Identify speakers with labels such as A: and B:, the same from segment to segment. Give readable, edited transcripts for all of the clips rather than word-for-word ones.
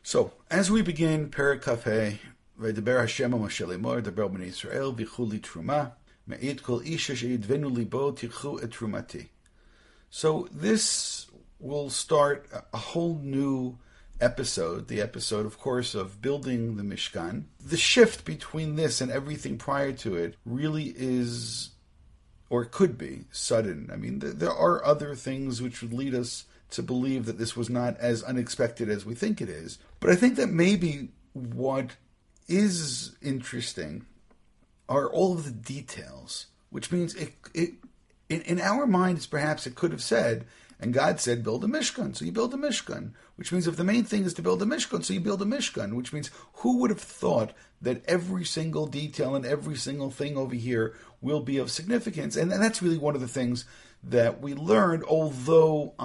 A: So, as we begin Perek Kafeh, V'deber Hashem Moshe Lemor, Deber Bnei Yisrael, V'chu li truma, Me'it kol isha she'yidvenu libo tichu et trumati. So this will start a whole new episode, the episode, of course, of building the Mishkan. The shift between this and everything prior to it really is, or could be, sudden. I mean, there are other things which would lead us to believe that this was not as unexpected as we think it is. But I think that maybe what is interesting are all of the details, which means in our minds, perhaps it could have said, and God said, build a Mishkan, so you build a Mishkan, which means if the main thing is to build a Mishkan, so you build a Mishkan, which means who would have thought that every single detail and every single thing over here will be of significance? And that's really one of the things that we learned, although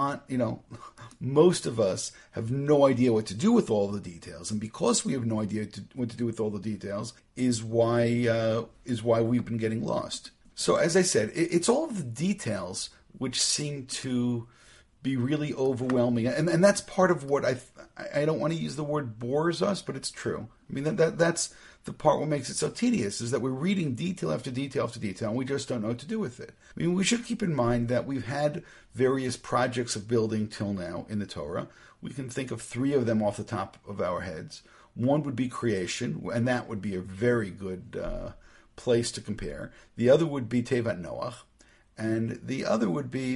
A: most of us have no idea what to do with all the details, and because we have no idea what to do with all the details, is why we've been getting lost. So, as I said, it's all of the details which seem to be really overwhelming, and that's part of what I don't want to use the word bores us, but it's true. I mean that's the part what makes it so tedious, is that we're reading detail after detail after detail, and we just don't know what to do with it. I mean, we should keep in mind that we've had various projects of building till now in the Torah. We can think of 3 of them off the top of our heads. One would be creation, and that would be a very good place to compare. The other would be Tevat Noach, and the other would be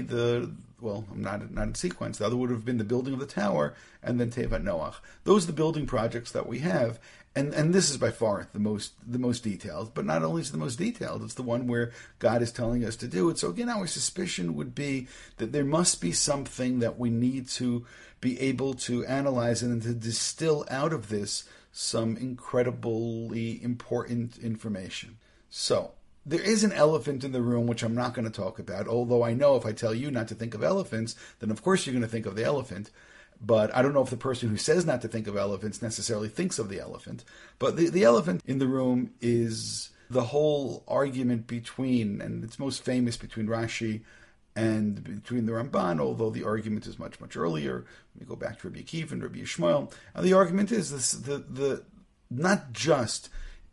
A: not in sequence. The other would have been the building of the tower, and then Tevat Noach. Those are the building projects that we have, and this is by far the most detailed. But not only is it the most detailed, it's the one where God is telling us to do it. So again, our suspicion would be that there must be something that we need to be able to analyze and to distill out of this some incredibly important information. So, there is an elephant in the room, which I'm not going to talk about, although I know if I tell you not to think of elephants, then of course you're going to think of the elephant. But I don't know if the person who says not to think of elephants necessarily thinks of the elephant. But the elephant in the room is the whole argument between, and it's most famous between Rashi and between the Ramban, although the argument is much, much earlier. We go back to Rabbi Akiva and Rabbi Yishmael. And the argument is the not just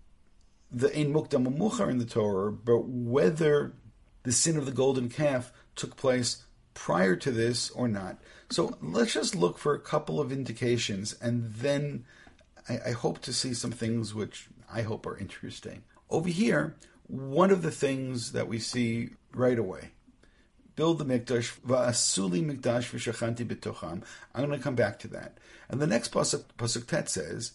A: the Ein Mukdam Umuchar in the Torah, but whether the sin of the golden calf took place prior to this or not. So let's just look for a couple of indications, and then I hope to see some things which I hope are interesting. Over here, one of the things that we see right away, build the Mikdash, va'asuli Mikdash v'shachanti b'tocham. I'm going to come back to that. And the next pasuk Tet says,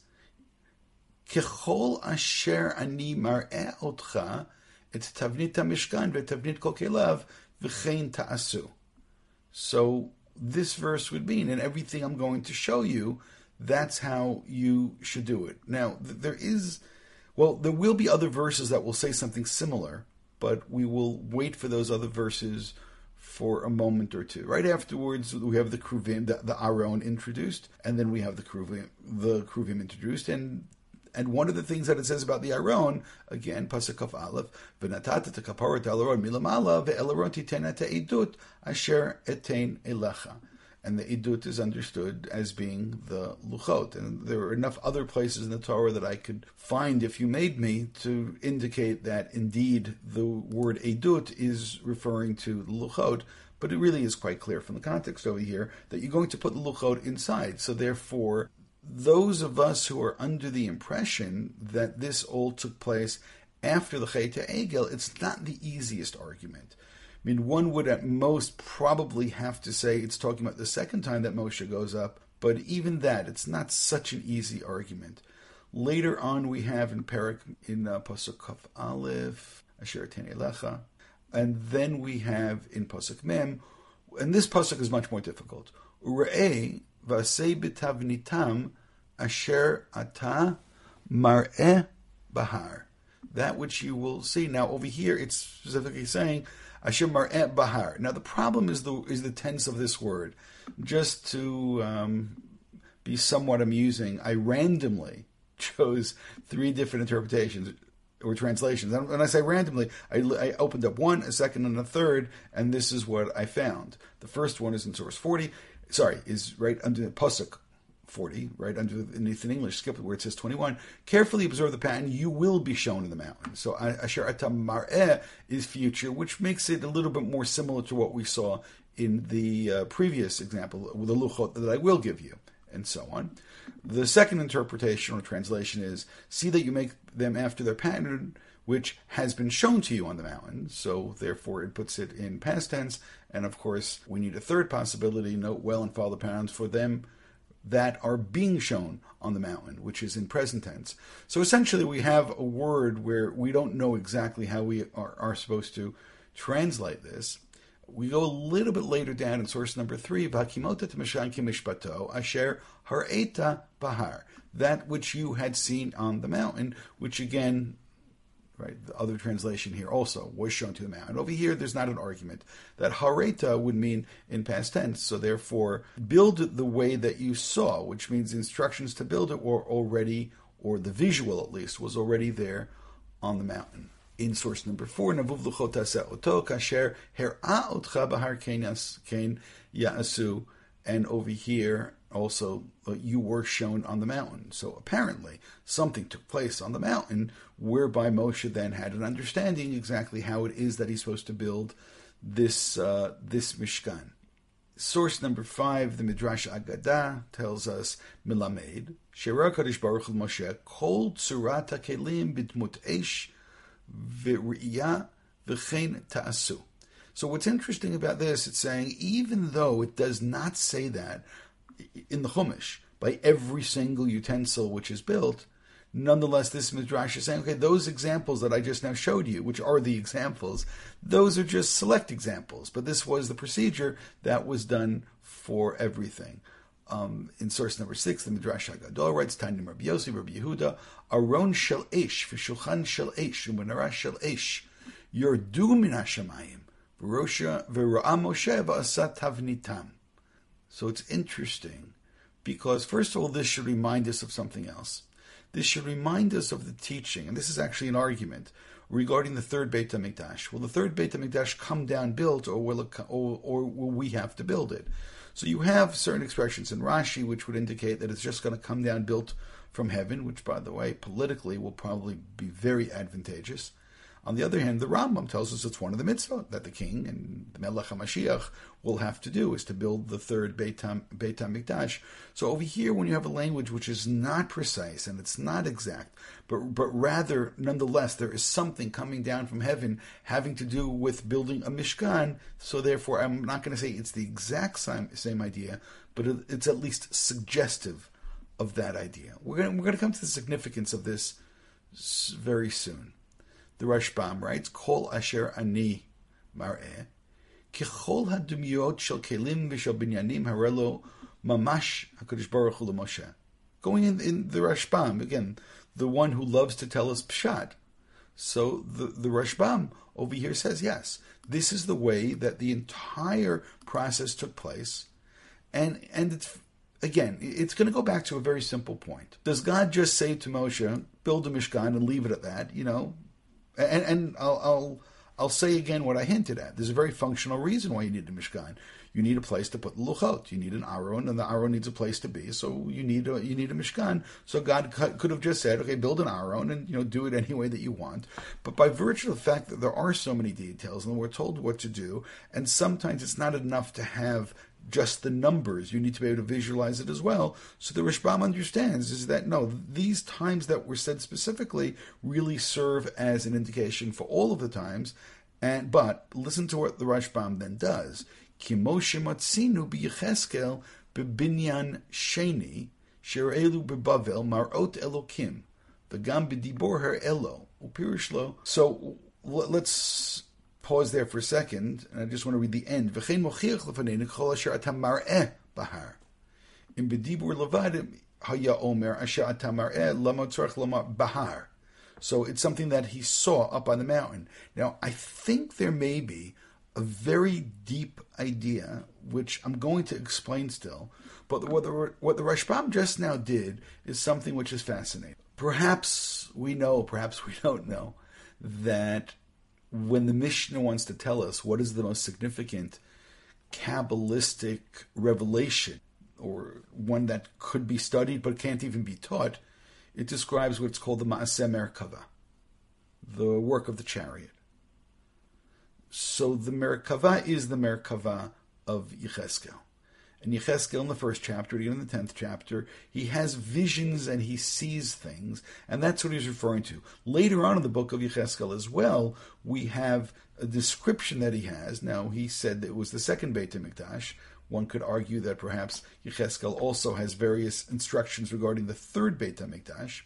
A: Kechol asher ani mar'eh otcha et tavnit hamishkan ve'tavnit kol kelav v'chein ta'asu. So this verse would mean, and everything I'm going to show you, that's how you should do it. Now, there will be other verses that will say something similar, but we will wait for those other verses for a moment or two. Right afterwards, we have the Kruvim, the Aron introduced, and then we have the Kruvim introduced, and one of the things that it says about the Aron, again, Pasuk of Aleph, v'natata tekaparat al-Aron milamala ve'el-Aron titena te'idut asher etein elecha. And the idut is understood as being the luchot. And there are enough other places in the Torah that I could find, if you made me, to indicate that indeed the word idut is referring to the luchot. But it really is quite clear from the context over here that you're going to put the luchot inside. So therefore, those of us who are under the impression that this all took place after the Chet HaEgel, it's not the easiest argument. I mean, one would at most probably have to say it's talking about the second time that Moshe goes up, but even that, it's not such an easy argument. Later on, we have in Perek, in Pasuk Kaf Aleph, Asher Etein Elecha, and then we have in Pasuk Mem, and this Pasuk is much more difficult. Ure'eh v'asei b'tavnitam asher ata mar'eh bahar. That which you will see. Now, over here, it's specifically saying Asher mar'eh bahar. Now, the problem is the tense of this word. Just to be somewhat amusing, I randomly chose 3 different interpretations or translations. And when I say randomly, I opened up one, a second, and a third, and this is what I found. The first one is in source 40. Is right under the Pasuk 40, right underneath in English, skip where it says 21. Carefully observe the pattern. You will be shown in the mountain. So asher atam mar'eh is future, which makes it a little bit more similar to what we saw in the previous example, with the luchot that I will give you, and so on. The second interpretation or translation is, see that you make them after their pattern, which has been shown to you on the mountain. So therefore it puts it in past tense. And of course, we need a third possibility, note well and follow the patterns for them that are being shown on the mountain, which is in present tense. So essentially we have a word where we don't know exactly how we are supposed to translate this. We go a little bit later down in source number 3, V'hakimota t'mishan kimishpato asher har'eta bahar, that which you had seen on the mountain, which again, right, the other translation here also was shown to the mountain. Over here, there's not an argument. That hareta would mean in past tense, so therefore, build it the way that you saw, which means instructions to build it were already, or the visual at least, was already there on the mountain. In source number 4, Navuv luchot taseh oto kasher her'a otcha bahar kein ya'asu, and over here, also, you were shown on the mountain. So apparently, something took place on the mountain whereby Moshe then had an understanding exactly how it is that he's supposed to build this Mishkan. Source number 5, the Midrash Agadah tells us, Milamed, She'ra Kadosh Baruch Hu Moshe, Kol Tzurat HaKelim B'dmut Eish V'Ri'ya V'chein Ta'asu. So what's interesting about this, it's saying, even though it does not say that in the Chumash, by every single utensil which is built, nonetheless, this Midrash is saying, okay, those examples that I just now showed you, which are the examples, those are just select examples. But this was the procedure that was done for everything. In source number 6, the Midrash HaGadol writes, Tanim Rabbi Yossi, Rabbi Yehuda, Aron shel Eish, V'shulchan shel Eish, U'menara shel Eish, Yordu min HaShamayim, V'ra'a Moshe v'asat tavnitam. So it's interesting because, first of all, this should remind us of something else. This should remind us of the teaching, and this is actually an argument regarding the third Beit HaMikdash. Will the third Beit HaMikdash come down built, or will we have to build it? So you have certain expressions in Rashi which would indicate that it's just going to come down built from heaven, which, by the way, politically will probably be very advantageous. On the other hand, the Rambam tells us it's one of the mitzvot that the king and the Melech HaMashiach will have to do, is to build the third Beit HaMikdash. So over here, when you have a language which is not precise and it's not exact, but rather, nonetheless, there is something coming down from heaven having to do with building a Mishkan, so therefore I'm not going to say it's the exact same idea, but it's at least suggestive of that idea. We're going to come to the significance of this very soon. The Rashbam writes, Kol asher ani mar'eh, kichol hadumiyot shel kelim v'shel binyanim harelo mamash HaKadosh Baruch Hu l'Moshe. Going in the Rashbam, again, the one who loves to tell us Pshat. So the Rashbam over here says, yes, this is the way that the entire process took place. And it's, again, it's going to go back to a very simple point. Does God just say to Moshe, build a Mishkan and leave it at that, And I'll say again what I hinted at. There's a very functional reason why you need a Mishkan. You need a place to put the luchot. You need an aron, and the aron needs a place to be. So you need a Mishkan. So God could have just said, okay, build an aron and do it any way that you want. But by virtue of the fact that there are so many details and we're told what to do, and sometimes it's not enough to have just the numbers. You need to be able to visualize it as well. So the Rashbam understands is that, no, these times that were said specifically really serve as an indication for all of the times. But listen to what the Rashbam then does. Ki Moshe matzinu b'Yecheskel b'binyan sheni sher'elu b'Bavel mar'ot Elokim v'gam b'dibor her elo u'pirish lo. So let's pause there for a second, and I just want to read the end. V'chein mochiach lefaneinu kol asher atam mar'eh bahar. In b'dibur levad haya omer asher atam mar'eh lama tzarech lama bahar. So it's something that he saw up on the mountain. Now, I think there may be a very deep idea, which I'm going to explain still, but what the Rashbam just now did is something which is fascinating. Perhaps we know, perhaps we don't know, that when the Mishnah wants to tell us what is the most significant Kabbalistic revelation or one that could be studied but can't even be taught. It describes what's called the Ma'aseh Merkava, the work of the chariot. So the Merkava is the Merkava of Yecheskel. And Yecheskel in the first chapter, even in the 10th chapter, he has visions and he sees things, and that's what he's referring to. Later on in the book of Yecheskel as well, we have a description that he has. Now, he said that it was the second Beit HaMikdash. One could argue that perhaps Yecheskel also has various instructions regarding the third Beit HaMikdash.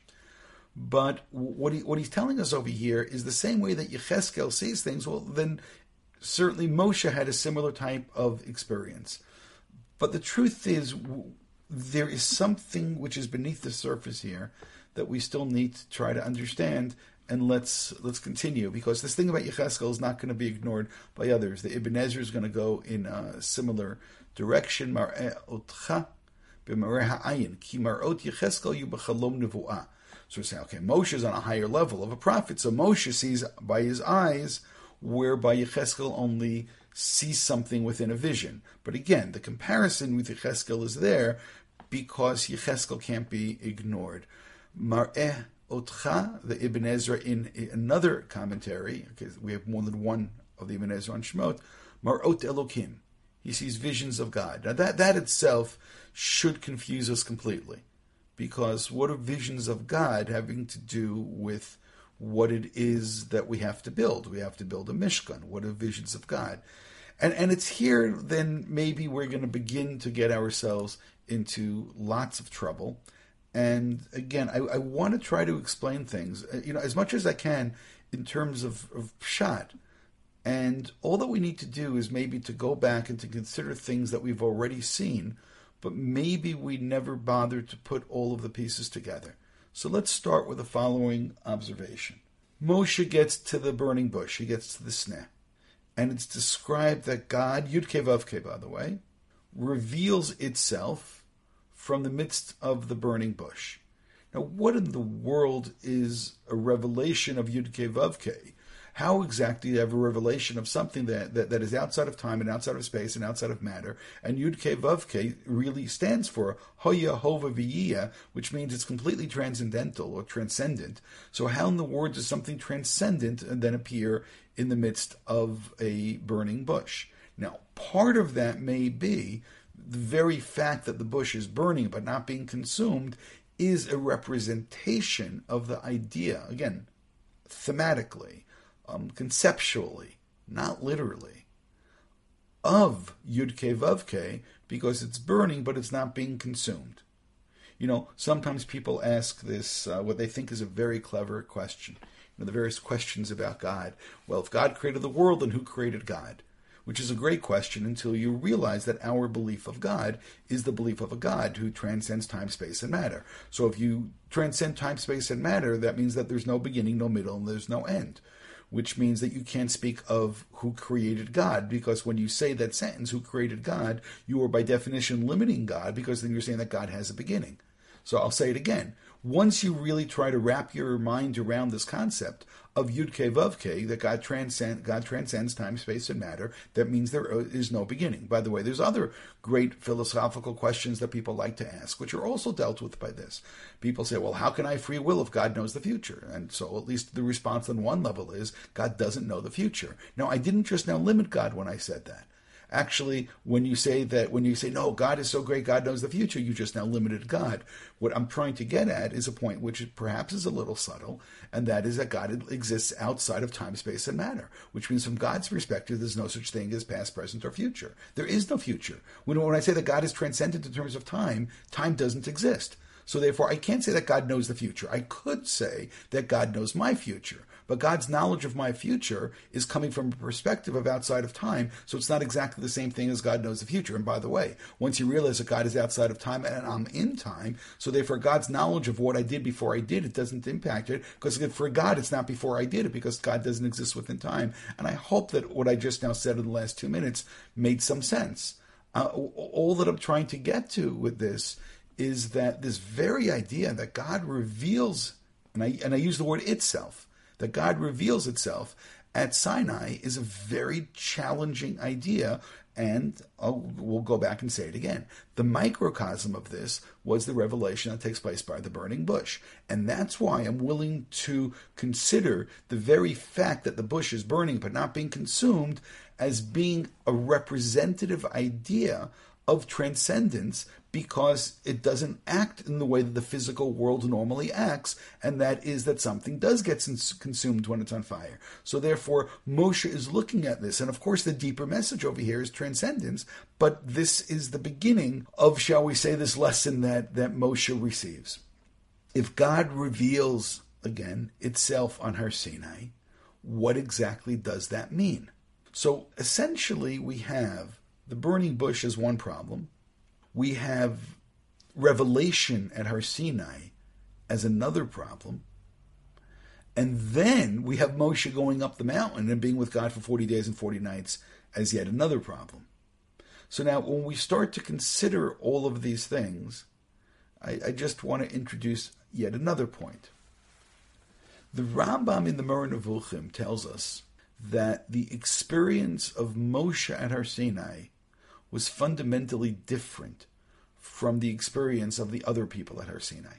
A: But what he's telling us over here is the same way that Yecheskel sees things. Well, then certainly Moshe had a similar type of experience. But the truth is, there is something which is beneath the surface here that we still need to try to understand. And let's continue, because this thing about Yecheskel is not going to be ignored by others. The Ibn Ezra is going to go in a similar direction. Mar'eh otcha b'mareh ha'ayin ki mar'ot Yecheskel yu b'chalom nevu'ah. So we say, okay, Moshe is on a higher level of a prophet. So Moshe sees by his eyes, whereby Yecheskel only sees something within a vision. But again, the comparison with Yecheskel is there because Yecheskel can't be ignored. Mar'eh otcha, the Ibn Ezra in another commentary, because we have more than one of the Ibn Ezra on Shemot, Mar'ot Elokim. He sees visions of God. Now that itself should confuse us completely. Because what are visions of God having to do with what it is that we have to build? We have to build a Mishkan. What are visions of God? And it's here then maybe we're going to begin to get ourselves into lots of trouble. And again, I want to try to explain things, as much as I can in terms of Pshat. And all that we need to do is maybe to go back and to consider things that we've already seen, but maybe we never bothered to put all of the pieces together. So let's start with the following observation. Moshe gets to the burning bush. He gets to the sneh. And it's described that God, Yud Kei Vav Kei, by the way, reveals itself from the midst of the burning bush. Now, what in the world is a revelation of Yud Kei Vav Kei? How exactly do you have a revelation of something that is outside of time and outside of space and outside of matter? And Yud Kei Vav Kei really stands for Hoya Hova V'Yiyah, which means it's completely transcendental or transcendent. So how in the world does something transcendent and then appear in the midst of a burning bush? Now, part of that may be the very fact that the bush is burning but not being consumed is a representation of the idea, again, thematically, conceptually, not literally, of Yud Kei Vav Kei, because it's burning but it's not being consumed. Sometimes people ask this, what they think is a very clever question. The various questions about God. Well, if God created the world, then who created God? Which is a great question until you realize that our belief of God is the belief of a God who transcends time, space, and matter. So if you transcend time, space, and matter, that means that there's no beginning, no middle, and there's no end. Which means that you can't speak of who created God, because when you say that sentence, who created God, you are by definition limiting God, because then you're saying that God has a beginning. So I'll say it again. Once you really try to wrap your mind around this concept of Yud Kei Vav Kei, that God transcends time, space, and matter, that means there is no beginning. By the way, there's other great philosophical questions that people like to ask, which are also dealt with by this. People say, well, how can I have free will if God knows the future? And so at least the response on one level is, God doesn't know the future. Now, I didn't just now limit God when I said that. Actually, when you say, no, God is so great, God knows the future, you just now limited God. What I'm trying to get at is a point which perhaps is a little subtle, and that is that God exists outside of time, space, and matter, which means from God's perspective, there's no such thing as past, present, or future. There is no future. When I say that God is transcendent in terms of time, time doesn't exist. So therefore, I can't say that God knows the future. I could say that God knows my future. But God's knowledge of my future is coming from a perspective of outside of time, so it's not exactly the same thing as God knows the future. And by the way, once you realize that God is outside of time and I'm in time, so therefore God's knowledge of what I did before I did it doesn't impact it, because for God it's not before I did it, because God doesn't exist within time. And I hope that what I just now said in the last 2 minutes made some sense. All that I'm trying to get to with this is that this very idea that God reveals, and I use the word itself, that God reveals itself at Sinai is a very challenging idea, And we'll go back and say it again. The microcosm of this was the revelation that takes place by the burning bush. And that's why I'm willing to consider the very fact that the bush is burning but not being consumed as being a representative idea of transcendence, because it doesn't act in the way that the physical world normally acts, and that is that something does get consumed when it's on fire. So therefore, Moshe is looking at this, and of course the deeper message over here is transcendence, but this is the beginning of, shall we say, this lesson that Moshe receives. If God reveals, again, itself on Har Sinai, what exactly does that mean? So essentially we have the burning bush as one problem. We have revelation at Har Sinai as another problem. And then we have Moshe going up the mountain and being with God for 40 days and 40 nights as yet another problem. So now when we start to consider all of these things, I just want to introduce yet another point. The Rambam in the Moreh Nevuchim tells us that the experience of Moshe at Har Sinai was fundamentally different from the experience of the other people at Har Sinai.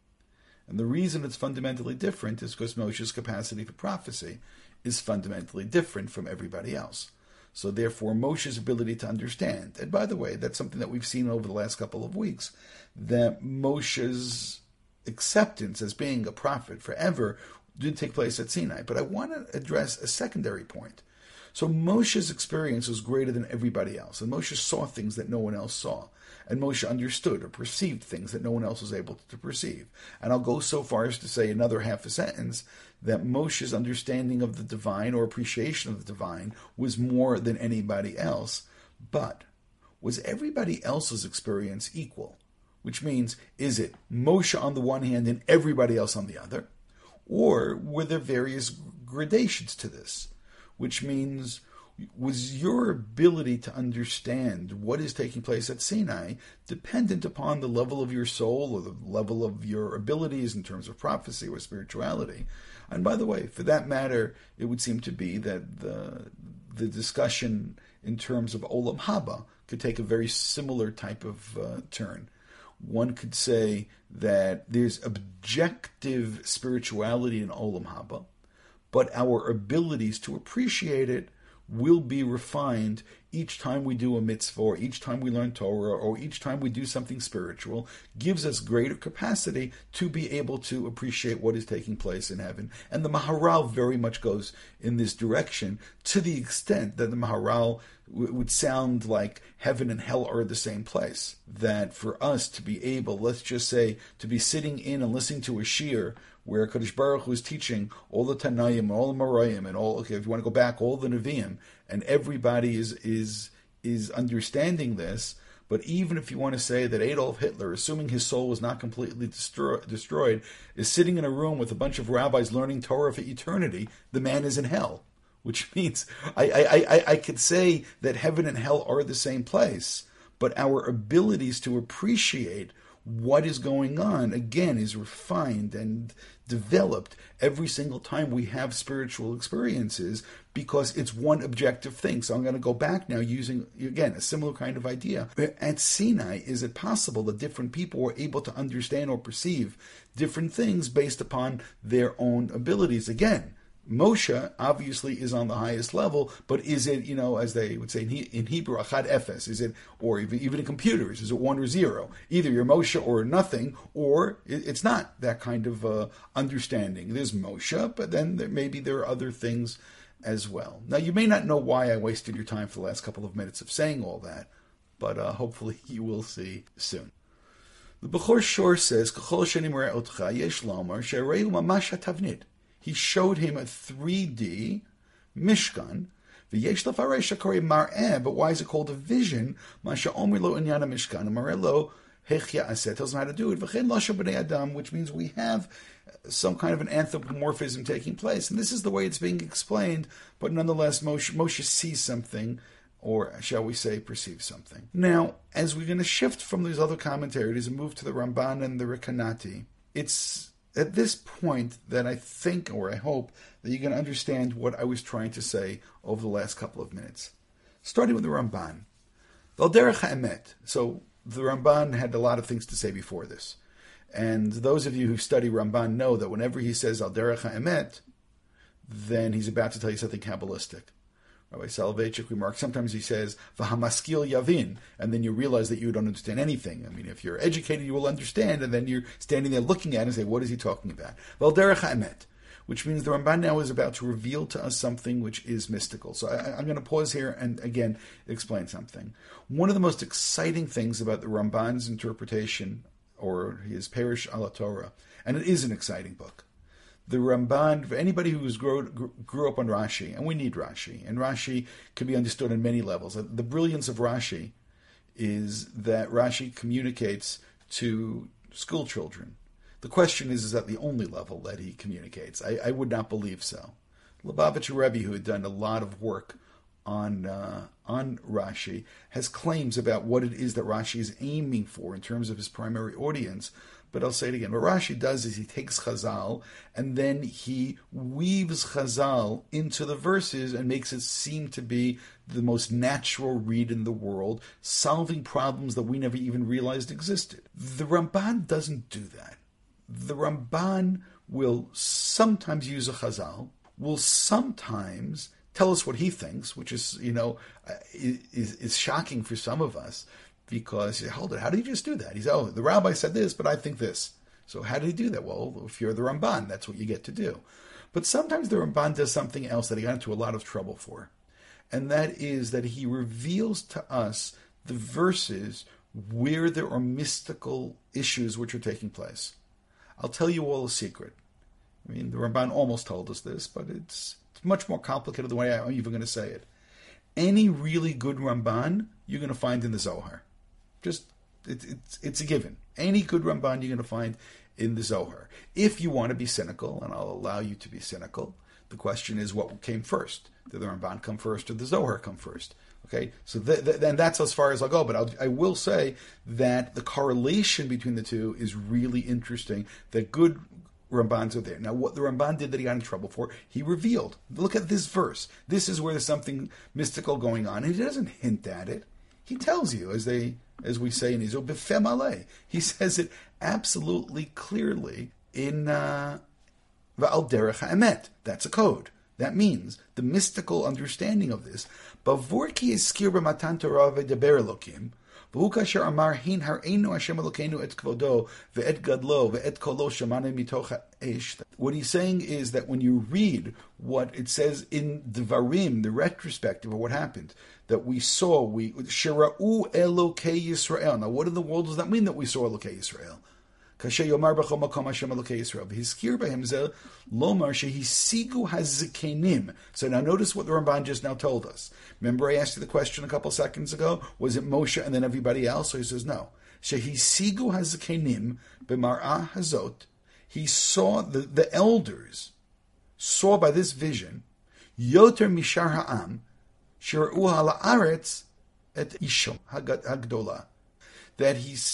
A: And the reason it's fundamentally different is because Moshe's capacity for prophecy is fundamentally different from everybody else. So therefore, Moshe's ability to understand, and by the way, that's something that we've seen over the last couple of weeks, that Moshe's acceptance as being a prophet forever did take place at Sinai. But I want to address a secondary point. So Moshe's experience was greater than everybody else, and Moshe saw things that no one else saw, and Moshe understood or perceived things that no one else was able to perceive. And I'll go so far as to say another half a sentence that Moshe's understanding of the divine or appreciation of the divine was more than anybody else. But was everybody else's experience equal? Which means, is it Moshe on the one hand and everybody else on the other? Or were there various gradations to this? Which means, was your ability to understand what is taking place at Sinai dependent upon the level of your soul or the level of your abilities in terms of prophecy or spirituality? And by the way, for that matter, it would seem to be that the discussion in terms of Olam Haba could take a very similar type of turn. One could say that there's objective spirituality in Olam Haba, but our abilities to appreciate it will be refined each time we do a mitzvah, or each time we learn Torah, or each time we do something spiritual, gives us greater capacity to be able to appreciate what is taking place in heaven. And the Maharal very much goes in this direction, to the extent that the Maharal would sound like heaven and hell are the same place. That for us to be able, let's just say, to be sitting in and listening to a shiur where Kadosh Baruch Hu is teaching all the Tanaim, all the Marayim, and all, okay, if you want to go back, all the Nevi'im, and everybody is understanding this. But even if you want to say that Adolf Hitler, assuming his soul was not completely destroyed, is sitting in a room with a bunch of rabbis learning Torah for eternity, the man is in hell. Which means I could say that heaven and hell are the same place, but our abilities to appreciate what is going on, again, is refined and developed every single time we have spiritual experiences, because it's one objective thing. So I'm going to go back now using, again, a similar kind of idea. At Sinai, is it possible that different people were able to understand or perceive different things based upon their own abilities? Again, Moshe obviously is on the highest level, but is it, as they would say in Hebrew, achad efes, is it, or even in computers, is it 1 or 0? Either you're Moshe or nothing, or it's not that kind of understanding. There's Moshe, but then maybe there are other things as well. Now, you may not know why I wasted your time for the last couple of minutes of saying all that, but hopefully you will see soon. The Bechor Shor says, K'chol sheni mereh otcha yesh lomar she'areu mamash hatavnit. He showed him a 3D Mishkan. V'yesh lefaresh hakori mar'eh, but why is it called a vision? Masha omer lo inyan Mishkan, mar'eh lo hechya aseh, tells him how to do it. V'chein lasha b'nei adam, which means we have some kind of an anthropomorphism taking place. And this is the way it's being explained, but nonetheless, Moshe sees something, or shall we say, perceives something. Now, as we're going to shift from these other commentaries and move to the Ramban and the Rekanati, it's at this point that I think, or I hope, that you're going to understand what I was trying to say over the last couple of minutes. Starting with the Ramban. Valderech ha'emet. So the Ramban had a lot of things to say before this. And those of you who study Ramban know that whenever he says Al Derech HaEmet, then he's about to tell you something Kabbalistic. Rabbi Soloveitchik remarks, sometimes he says, V'hamaskil yavin, and then you realize that you don't understand anything. I mean, if you're educated, you will understand, and then you're standing there looking at it and say, what is he talking about? Val derech ha'emet, which means the Ramban now is about to reveal to us something which is mystical. So I'm going to pause here and, again, explain something. One of the most exciting things about the Ramban's interpretation, or his Perish ala Torah, and it is an exciting book. The Ramban, for anybody who grew up on Rashi, and we need Rashi, and Rashi can be understood on many levels. The brilliance of Rashi is that Rashi communicates to school children. The question is that the only level that he communicates? I would not believe so. Lubavitcher Rebbe, who had done a lot of work on Rashi, has claims about what it is that Rashi is aiming for in terms of his primary audience. But I'll say it again. What Rashi does is he takes Chazal and then he weaves Chazal into the verses and makes it seem to be the most natural read in the world, solving problems that we never even realized existed. The Ramban doesn't do that. The Ramban will sometimes use a Chazal, will sometimes tell us what he thinks, which is, is shocking for some of us. Because, hold it, how did he just do that? He's, the rabbi said this, but I think this. So how did he do that? Well, if you're the Ramban, that's what you get to do. But sometimes the Ramban does something else that he got into a lot of trouble for. And that is that he reveals to us the verses where there are mystical issues which are taking place. I'll tell you all a secret. I mean, the Ramban almost told us this, but it's much more complicated the way I'm even going to say it. Any really good Ramban, you're going to find in the Zohar. It's a given. Any good Ramban you're going to find in the Zohar. If you want to be cynical, and I'll allow you to be cynical, the question is what came first? Did the Ramban come first or the Zohar come first? Okay, so then that's as far as I'll go. But I will say that the correlation between the two is really interesting, that good Rambans are there. Now, what the Ramban did that he got in trouble for, he revealed. Look at this verse. This is where there's something mystical going on. And he doesn't hint at it. He tells you, as we say in Israel, b'fem alei. He says it absolutely clearly in Va'al derech ha'emet. That's a code. That means the mystical understanding of this. Bavur ki eskir b'matan Torah v'deber Elokim. What he's saying is that when you read what it says in Devarim, the retrospective of what happened, that we saw, Shira'u Elokei Yisrael. Now, what in the world does that mean that we saw Elokei Yisrael? Kasher Yomar B'chol Makom Hashem Elokei Yisrael. V'hiskir b'hem zeh lomar shehisigu hazikenim. So now notice what the Ramban just now told us. Remember I asked you the question a couple seconds ago? Was it Moshe and then everybody else? So he says no. Shehisigu hazikenim b'mar'ah hazot. He saw, the elders saw by this vision, Yoter mishar ha'am, shir'u ha'la'aretz et ishom hagdola. That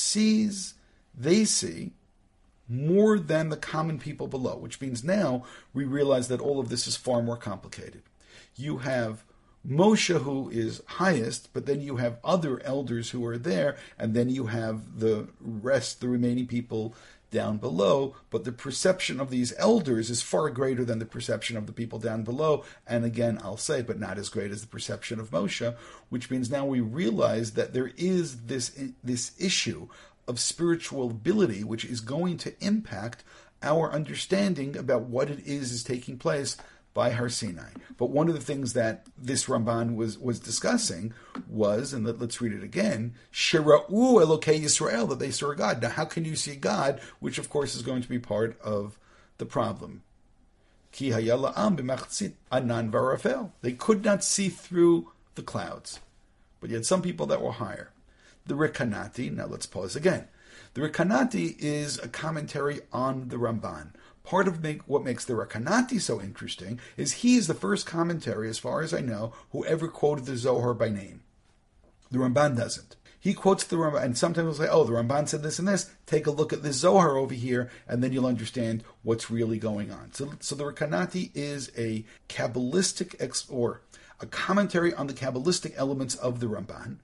A: they see more than the common people below, which means now we realize that all of this is far more complicated. You have Moshe who is highest, but then you have other elders who are there, and then you have the remaining people down below, but the perception of these elders is far greater than the perception of the people down below, and again, I'll say, but not as great as the perception of Moshe, which means now we realize that there is this issue of spiritual ability, which is going to impact our understanding about what it is taking place by Har Sinai. But one of the things that this Ramban was discussing was, and let's read it again, Shira'u Elokei Yisrael, that they saw God. Now, how can you see God, which of course is going to be part of the problem? Ki haya la'am b'machzit anan v'arafel. They could not see through the clouds, but you had some people that were higher. The Rekanati, now let's pause again. The Rekanati is a commentary on the Ramban. Part of what makes the Rekanati so interesting is he is the first commentary, as far as I know, who ever quoted the Zohar by name. The Ramban doesn't. He quotes the Ramban, and sometimes he'll say, the Ramban said this and this, take a look at this Zohar over here, and then you'll understand what's really going on. So the Rekanati is a Kabbalistic, or a commentary on the Kabbalistic elements of the Ramban.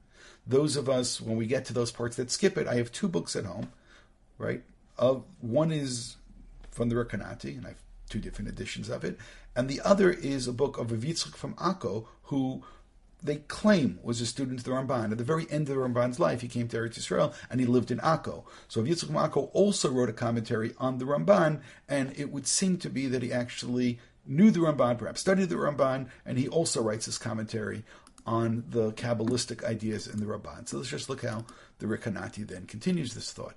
A: those of us, when we get to those parts that skip it, I have 2 books at home, right? One is from the Rekanati, and I have 2 different editions of it, and the other is a book of Rav Yitzchak from Akko, who they claim was a student of the Ramban. At the very end of the Ramban's life, he came to Eretz Yisrael and he lived in Akko. So Rav Yitzchak from Akko also wrote a commentary on the Ramban, and it would seem to be that he actually knew the Ramban, perhaps studied the Ramban, and he also writes his commentary on the Kabbalistic ideas in the Ramban. So let's just look how the Rekanati then continues this thought.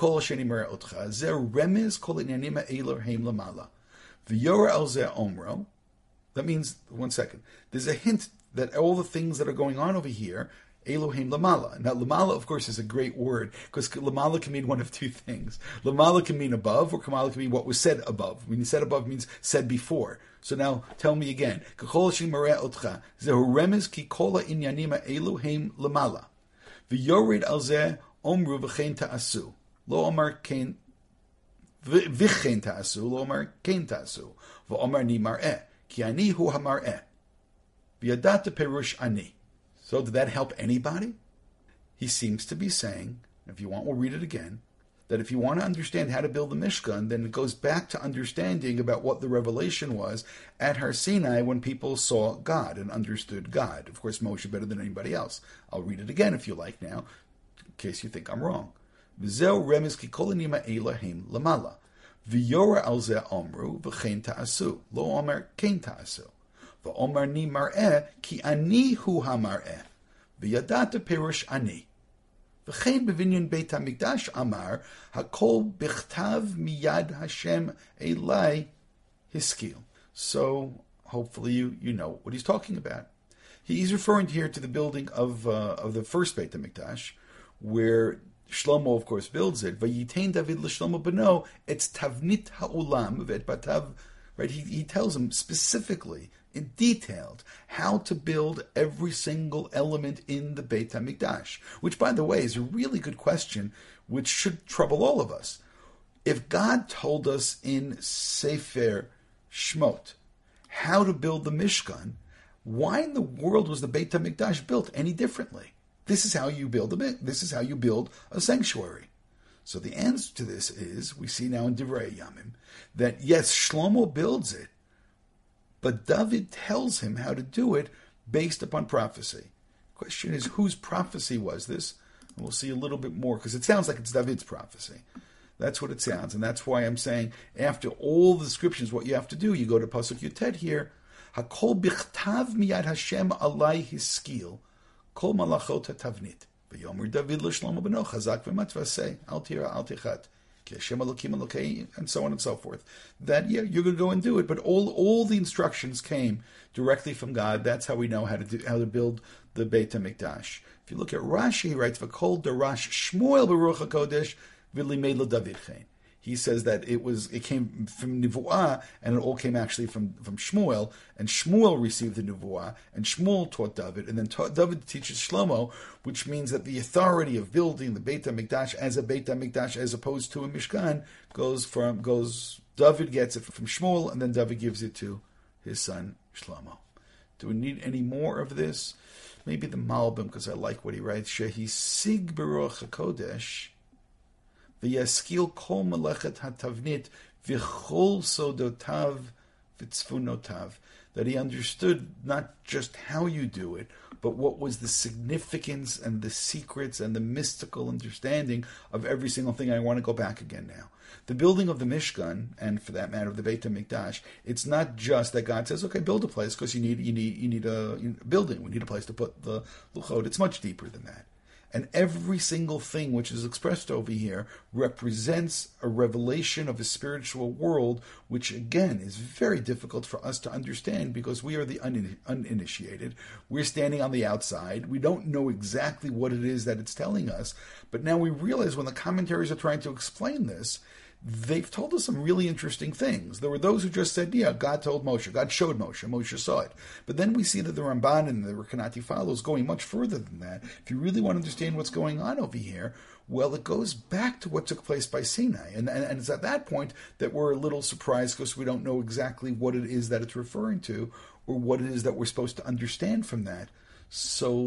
A: That means, one second, there's a hint that all the things that are going on over here, Elohim Lamala. Now, Lamala, of course, is a great word, because Lamala can mean one of 2 things. Lamala can mean above, or Kamala can mean what was said above. When you said above means said before. So now, tell me again. Elohim Lamala. V'yorid al zeh omru v'chein ta'asu. Lo omar kein v'chein ta'asu, lo omar kein ta'asu. V'omar ni mar'eh. Ki ani hu hamar'eh. V'yadat perush ani. So did that help anybody? He seems to be saying, if you want, we'll read it again, that if you want to understand how to build the Mishkan, then it goes back to understanding about what the revelation was at Har Sinai when people saw God and understood God. Of course, Moshe better than anybody else. I'll read it again if you like now, in case you think I'm wrong. V'zeu remez ki kol anima Elohim lamala. V'yora al zeh omru v'chein ta'asu. Lo omer kein ta'asu. V'omar ni mar'eh ki ani hu hamar'eh. V'yadat perush ani. V'chein bevinyan Beit HaMikdash amar hakol bichtav miyad Hashem elai hiskil. So hopefully you know what he's talking about. He's referring here to the building of the first Beit HaMikdash, where Shlomo, of course, builds it. Vayitain David l'Shlomo beno etz tavnit ha'olam v'et batav. Right? He tells him specifically, in detailed, how to build every single element in the Beit HaMikdash. Which, by the way, is a really good question, which should trouble all of us. If God told us in Sefer Shmot how to build the Mishkan, why in the world was the Beit HaMikdash built any differently? This is how you build a sanctuary. So the answer to this is, we see now in Divrei Yamim, that yes, Shlomo builds it, but David tells him how to do it based upon prophecy. The question is, whose prophecy was this? And we'll see a little bit more, because it sounds like it's David's prophecy. That's what it sounds, and that's why I'm saying, after all the descriptions, what you have to do, you go to Pasuk Yutet here, Hakol bichtav miyad Hashem alai hiskil, kol malachot hatavnit. V'yomer David l'Shlomo beno chazak v'matvasei al tira al tichat ki Hashem Elokim Elokei, and so on and so forth. That you're going to go and do it, but all the instructions came directly from God. That's how we know how to build the Beit HaMikdash. If you look at Rashi, he writes v'kol darash Shmuel b'ruach hakodesh v'limed l'David chen. He says that it came from Nivu'ah, and it all came actually from Shmuel, and Shmuel received the Nivu'ah, and Shmuel taught David, and then David teaches Shlomo, which means that the authority of building the Beit HaMikdash as a Beit HaMikdash as opposed to a Mishkan David gets it from Shmuel, and then David gives it to his son Shlomo. Do we need any more of this? Maybe the Malbim, because I like what he writes. Shehi sig beruach hakodesh v'yaskil kol melechet hatavnit v'chol sodotav v'tzvunotav. That he understood not just how you do it, but what was the significance and the secrets and the mystical understanding of every single thing. I want to go back again now. The building of the Mishkan, and for that matter of the Beit HaMikdash, it's not just that God says, okay, build a place because you need a building. We need a place to put the Luchot. It's much deeper than that. And every single thing which is expressed over here represents a revelation of a spiritual world, which again is very difficult for us to understand because we are the uninitiated. We're standing on the outside. We don't know exactly what it is that it's telling us. But now we realize when the commentaries are trying to explain this, they've told us some really interesting things. There were those who just said, yeah, God told Moshe, God showed Moshe, Moshe saw it. But then we see that the Ramban and the Rekanati follows going much further than that. If you really want to understand what's going on over here, well, it goes back to what took place by Sinai. And it's at that point that we're a little surprised because we don't know exactly what it is that it's referring to or what it is that we're supposed to understand from that. So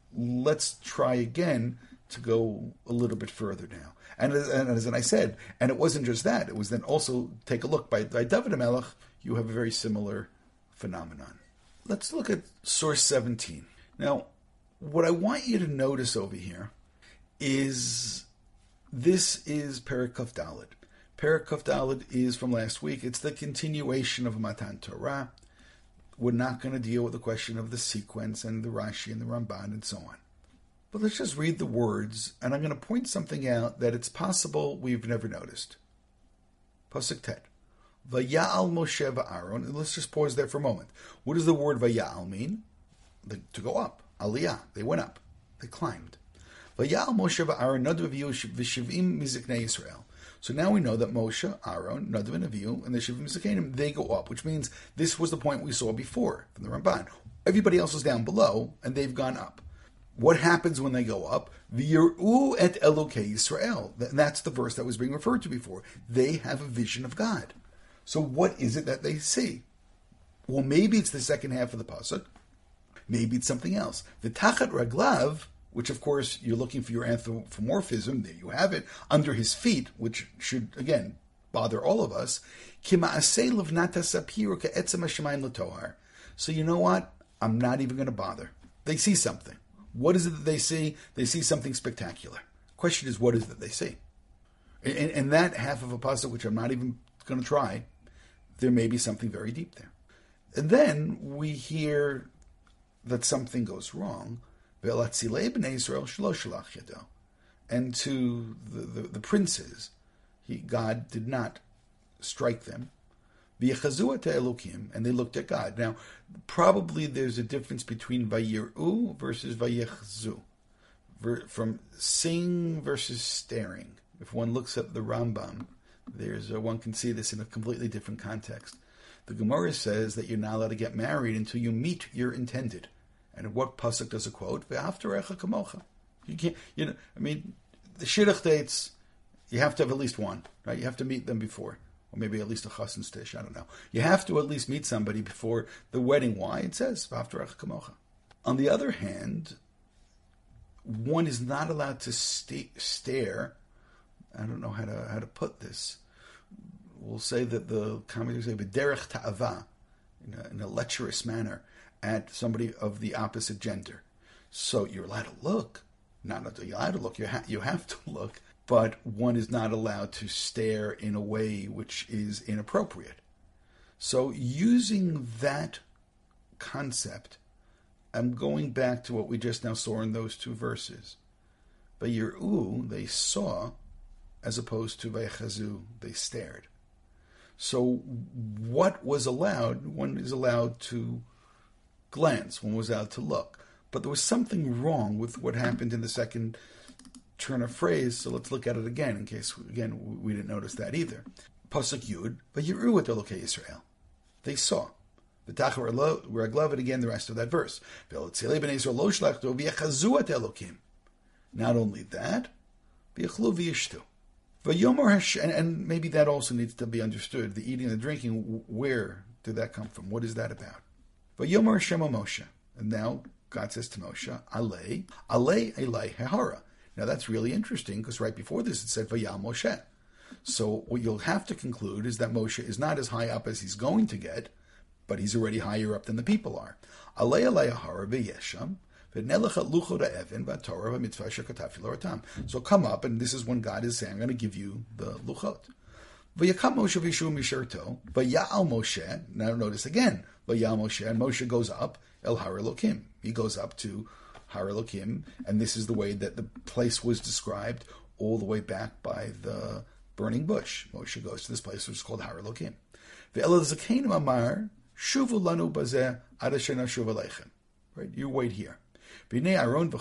A: let's try again to go a little bit further now. And as I said, and it wasn't just that, it was then also, take a look, by David HaMelech, you have a very similar phenomenon. Let's look at source 17. Now, what I want you to notice over here is this is Perek Kaf Daled. Perek Kaf Daled is from last week. It's the continuation of Matan Torah. We're not going to deal with the question of the sequence and the Rashi and the Ramban and so on. But let's just read the words, and I'm going to point something out that it's possible we've never noticed. Pasuk Tet. Vaya'al Moshe va'Aaron. And let's just pause there for a moment. What does the word Vaya'al mean? To go up. Aliyah. They went up. They climbed. Vaya'al Moshe va'Aaron nadav v'avihu v'shivim miziknei Yisrael. So now we know that Moshe, Aaron, Nadav and Avihu, and the Shivim Zikanim, they go up, which means this was the point we saw before from the Ramban. Everybody else is down below, and they've gone up. What happens when they go up? V'yir'u et Elokei Yisrael. That's the verse that was being referred to before. They have a vision of God. So what is it that they see? Well, maybe it's the second half of the pasuk. Maybe it's something else. V'tachat raglav, which of course you're looking for your anthropomorphism, there you have it, under his feet, which should, again, bother all of us. So you know what? I'm not even going to bother. They see something. What is it that they see? They see something spectacular. Question is, what is it that they see? In that half of a pasuk, which I'm not even going to try, there may be something very deep there. And then we hear that something goes wrong. And to the princes, God did not strike them. And they looked at God. Now, probably there's a difference between Vayir'u versus Vayechzu, from seeing versus staring. If one looks at the Rambam, one can see this in a completely different context. The Gemara says that you're not allowed to get married until you meet your intended. And what pasuk does it quote? Ve'aftarecha kamocha. You can't, the shidduch dates, you have to have at least one, right? You have to meet them before. Or maybe at least a chassan stish, I don't know. You have to at least meet somebody before the wedding. Why? It says, ve'aftarecha kamocha. On the other hand, one is not allowed to stare. I don't know how to put this. We'll say that the commentators say, b'derech ta'ava, in a lecherous manner, at somebody of the opposite gender. So you're allowed to look. Not that you're allowed to look, you have to look, but one is not allowed to stare in a way which is inappropriate. So using that concept, I'm going back to what we just now saw in those two verses. Vayir'u, they saw, as opposed to Vayechazu, they stared. So what was allowed? One is allowed to glance, one was allowed to look. But there was something wrong with what happened in the second turn of phrase, so let's look at it again, in case, again, we didn't notice that either. Pasuk Yud, Vayir'u et Elokei Yisrael. They saw. V'tachar raglav, and again the rest of that verse. Not only that, v'yachlu v'yishtu. And maybe that also needs to be understood. The eating and the drinking, where did that come from? What is that about? Vayomer Shema Moshe. And now God says to Moshe, Alei Elai Hehara. Now that's really interesting, because right before this it said Vayal Moshe. So what you'll have to conclude is that Moshe is not as high up as he's going to get, but he's already higher up than the people are. Alei Elai Hehara v'yesham. So come up, and this is when God is saying, I'm going to give you the luchot. Moshe. Now notice again, Moshe, and Moshe goes up El Har Elokim. He goes up to Har Elokim, and this is the way that the place was described all the way back by the burning bush. Moshe goes to this place which is called Har Elokim. Right, you wait here. And anybody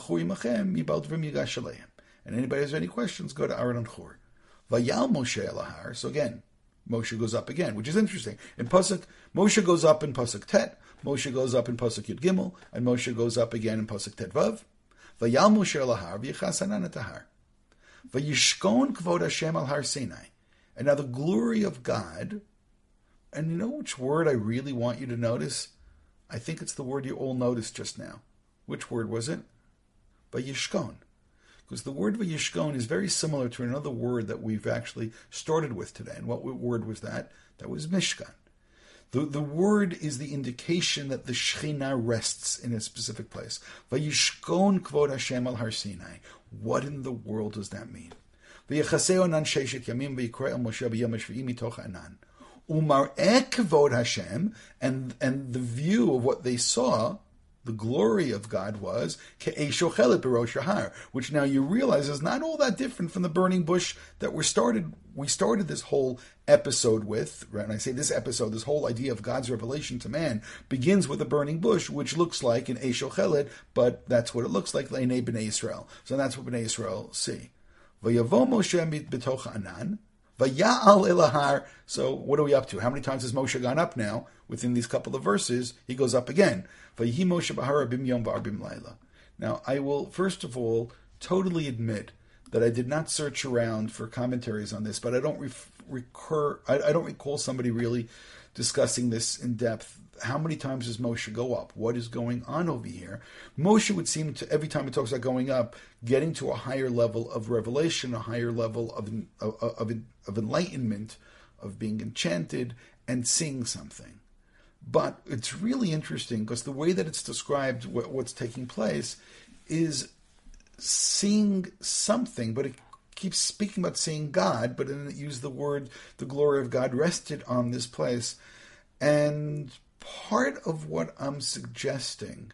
A: has any questions, go to Aaron and Chur. Vayal Moshe Elahar. So again, Moshe goes up again, which is interesting. In Pasuk, Moshe goes up in Pasuk Tet, Moshe goes up in Pasuk Yud Gimel, and Moshe goes up again in Pasuk Tet Vav. Vayal Moshe Elahar v'yichasanan etahar. Vayishkon kvod Hashem al Har Sinai. And now the glory of God, and you know which word I really want you to notice? I think it's the word you all noticed just now. Which word was it? Vayishkon. Because the word Vayishkon is very similar to another word that we've actually started with today. And what word was that? That was Mishkan. The word is the indication that the Shekhinah rests in a specific place. Vayishkon kvod Hashem al Har Sinai. What in the world does that mean? V'yechaseo anan sheishet yamim v'yikra el Moshe b'yom hashvi'i mitoch anan. Umar'eh kvod Hashem, and the view of what they saw, the glory of God was ke'esh ochelet b'rosh hahar, which now you realize is not all that different from the burning bush that we started this whole episode with. Right? And I say this episode, this whole idea of God's revelation to man begins with a burning bush, which looks like an eish ochelet, but that's what it looks like, l'nei b'nei Yisrael. So that's what b'nei Yisrael see. V'yavo Moshe b'toch anan, v'ya'al el har. So what are we up to? How many times has Moshe gone up now? Within these couple of verses, he goes up again. V'yihi Moshe b'hara bim yom v'arbim laila. Now, I will first of all totally admit that I did not search around for commentaries on this, but I don't I don't recall somebody really discussing this in depth. How many times does Moshe go up? What is going on over here? Moshe would seem to, every time he talks about going up, getting to a higher level of revelation, a higher level of enlightenment, of being enchanted and seeing something. But it's really interesting because the way that it's described, what's taking place, is seeing something, but it keeps speaking about seeing God, but then it used the word, the glory of God rested on this place. And part of what I'm suggesting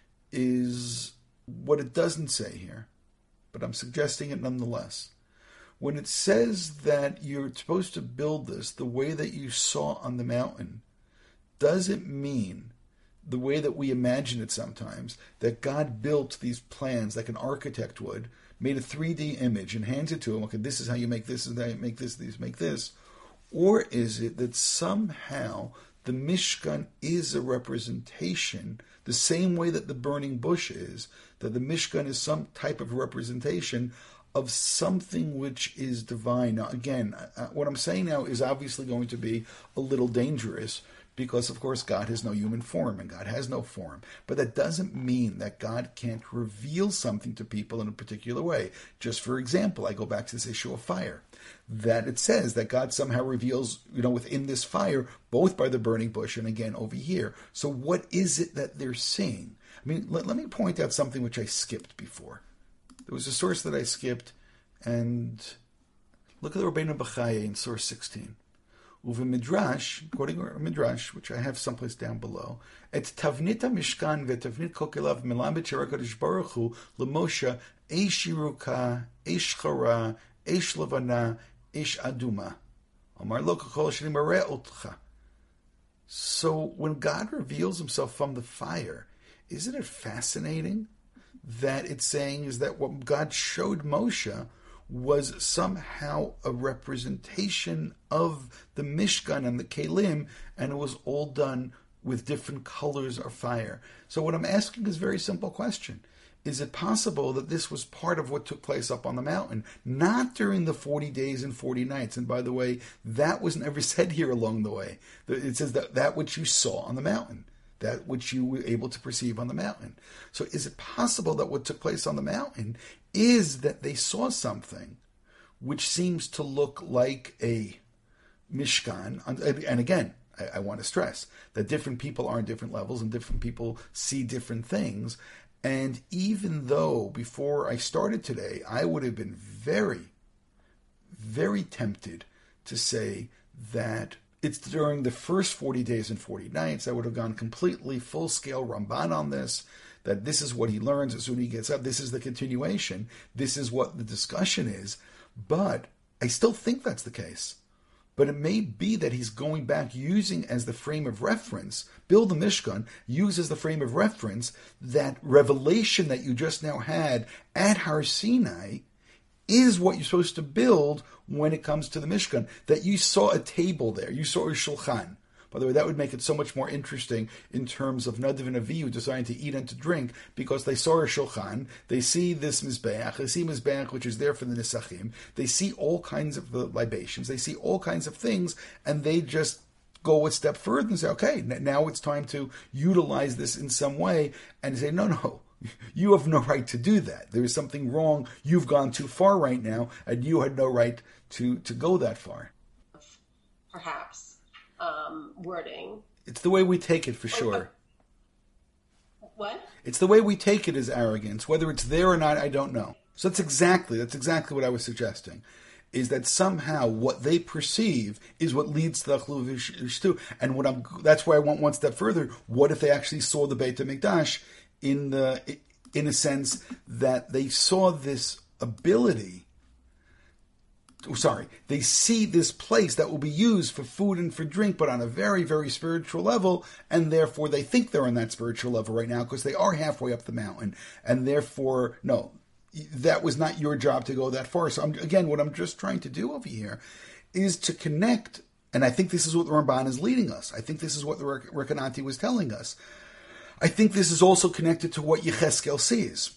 A: is what it doesn't say here, but I'm suggesting it nonetheless. When it says that you're supposed to build this the way that you saw on the mountain, does it mean the way that we imagine it sometimes, that God built these plans like an architect would, made a 3D image and hands it to him, okay, this is how you make this, and how you make this, make this? Or is it that somehow the Mishkan is a representation, the same way that the burning bush is, that the Mishkan is some type of representation of something which is divine? Now, again, what I'm saying now is obviously going to be a little dangerous, because, of course, God has no human form and God has no form. But that doesn't mean that God can't reveal something to people in a particular way. Just for example, I go back to this issue of fire. That it says that God somehow reveals, within this fire, both by the burning bush and again over here. So what is it that they're seeing? I mean, let me point out something which I skipped before. There was a source that I skipped, and look at the Rabbeinu Bachaya in source 16. Uve Midrash, quoting a Midrash, which I have someplace down below, et tavnit mishkan ve'tavnit kokelav melamed sherakadish baruch hu lemoshe eish yiruka, eish chara, eish levana, eish aduma. Amar lo kachol sheni mareh otcha. So when God reveals himself from the fire, isn't it fascinating that it's saying is that what God showed Moshe was somehow a representation of the Mishkan and the Kelim, and it was all done with different colors of fire. So what I'm asking is a very simple question. Is it possible that this was part of what took place up on the mountain? Not during the 40 days and 40 nights. And by the way, that was never said here along the way. It says that which you saw on the mountain, that which you were able to perceive on the mountain. So is it possible that what took place on the mountain is that they saw something which seems to look like a Mishkan? And again, I want to stress that different people are in different levels and different people see different things. And even though before I started today, I would have been very, very tempted to say that it's during the first 40 days and 40 nights, I would have gone completely full-scale Ramban on this, that this is what he learns as soon as he gets up. This is the continuation. This is what the discussion is. But I still think that's the case. But it may be that he's going back using as the frame of reference, build the Mishkan, use as the frame of reference that revelation that you just now had at Har Sinai is what you're supposed to build when it comes to the Mishkan. That you saw a table there, you saw a shulchan. By the way, that would make it so much more interesting in terms of Nadav and Avihu deciding to eat and to drink, because they saw a shulchan, they see this mizbeach, they see mizbeach which is there for the nisachim, they see all kinds of libations, they see all kinds of things, and they just go a step further and say, okay, now it's time to utilize this in some way, and say, no, You have no right to do that. There is something wrong. You've gone too far right now, and you had no right to go that far.
B: Perhaps wording.
A: It's the way we take it, for sure.
B: What?
A: It's the way we take it as arrogance. Whether it's there or not, I don't know. So that's exactly what I was suggesting, is that somehow what they perceive is what leads to the Achlu V'Shtu. And that's why I went one step further. What if they actually saw the Beit HaMikdash in a sense that they saw this ability? They see this place that will be used for food and for drink, but on a very, very spiritual level, and therefore they think they're on that spiritual level right now because they are halfway up the mountain, and therefore, no, that was not your job to go that far. So what I'm just trying to do over here is to connect, and I think this is what the Ramban is leading us. I think this is what the Rekanati was telling us. I think this is also connected to what Yecheskel sees.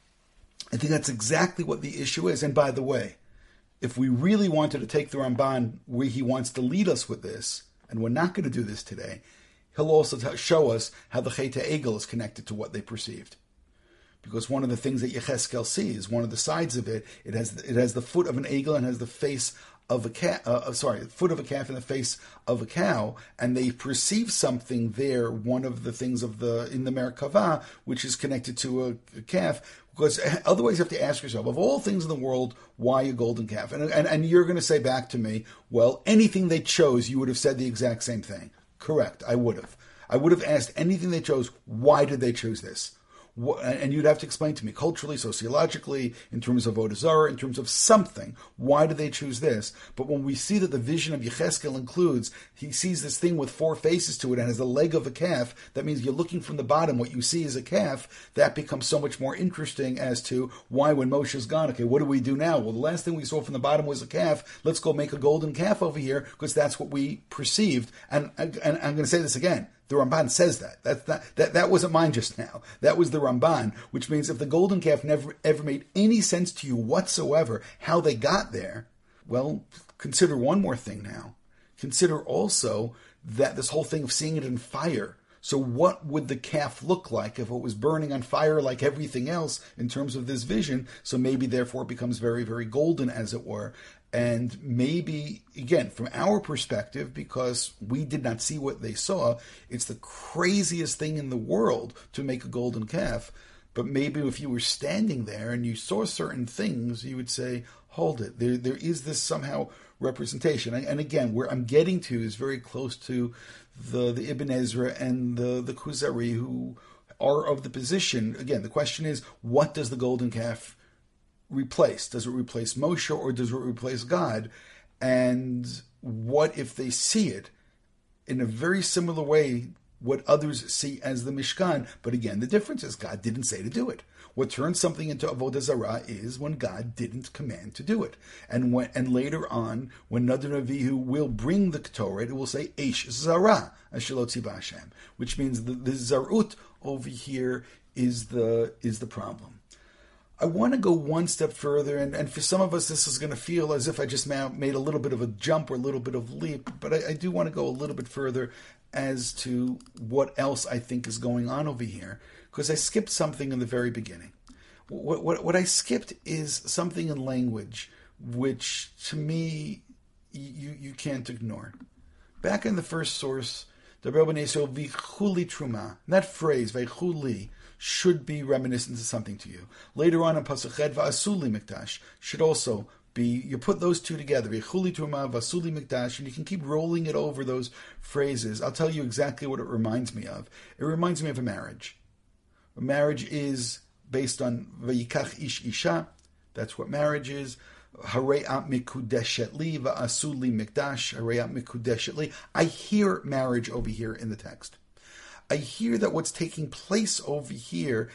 A: I think that's exactly what the issue is. And by the way, if we really wanted to take the Ramban where he wants to lead us with this, and we're not going to do this today, he'll also show us how the Chet HaEgel is connected to what they perceived. Because one of the things that Yecheskel sees, one of the sides of it, it has the foot of an eagle and has the face of a cat. Foot of a calf and the face of a cow, and they perceive something there. One of the things in the Merkavah, which is connected to a calf. Because otherwise, you have to ask yourself, of all things in the world, why a golden calf? And you're going to say back to me, well, anything they chose, you would have said the exact same thing. Correct, I would have. I would have asked anything they chose, why did they choose this? And you'd have to explain to me culturally, sociologically, in terms of Avodah Zarah, in terms of something. Why did they choose this? But when we see that the vision of Yecheskel includes, he sees this thing with 4 faces to it and has the leg of a calf, that means you're looking from the bottom, what you see is a calf, that becomes so much more interesting as to why when Moshe's gone, okay, what do we do now? Well, the last thing we saw from the bottom was a calf. Let's go make a golden calf over here, because that's what we perceived. And I'm going to say this again. The Ramban says that. That wasn't mine just now. That was the Ramban, which means if the golden calf never ever made any sense to you whatsoever, how they got there, well, consider one more thing now. Consider also that this whole thing of seeing it in fire. So what would the calf look like if it was burning on fire like everything else in terms of this vision? So maybe therefore it becomes very, very golden, as it were. And maybe, again, from our perspective, because we did not see what they saw, it's the craziest thing in the world to make a golden calf. But maybe if you were standing there and you saw certain things, you would say, hold it, there is this somehow representation. And again, where I'm getting to is very close to the Ibn Ezra and the Kuzari, who are of the position. Again, the question is, what does the golden calf replace? Does it replace Moshe or does it replace God? And what if they see it in a very similar way, what others see as the Mishkan? But again, the difference is God didn't say to do it. What turns something into Avodah Zarah is when God didn't command to do it. And later on, when Nadav Avihu will bring the Torah, it will say Eish Zarah Asher Lo Tziva Hashem, which means the Zarut over here is the problem. I want to go one step further, and for some of us this is going to feel as if I just made a little bit of a jump or a little bit of leap, but I do want to go a little bit further as to what else I think is going on over here, because I skipped something in the very beginning. What I skipped is something in language which, to me, you can't ignore. Back in the first source, the Rebbe Yisrael Vichuli Truma, that phrase, Vichuli, should be reminiscent of something to you. Later on in Pasuk Ched, Va'asuli Mikdash, should also be, you put those two together, Vichuli Truma, Va'asuli Mikdash, and you can keep rolling it over those phrases. I'll tell you exactly what it reminds me of. It reminds me of a marriage. A marriage is based on Vayikach Ish Isha, that's what marriage is. Hare'at mikudeshet li va'asuli mikdash. Hare'at mikudeshet li. I hear marriage over here in the text. I hear that what's taking place over here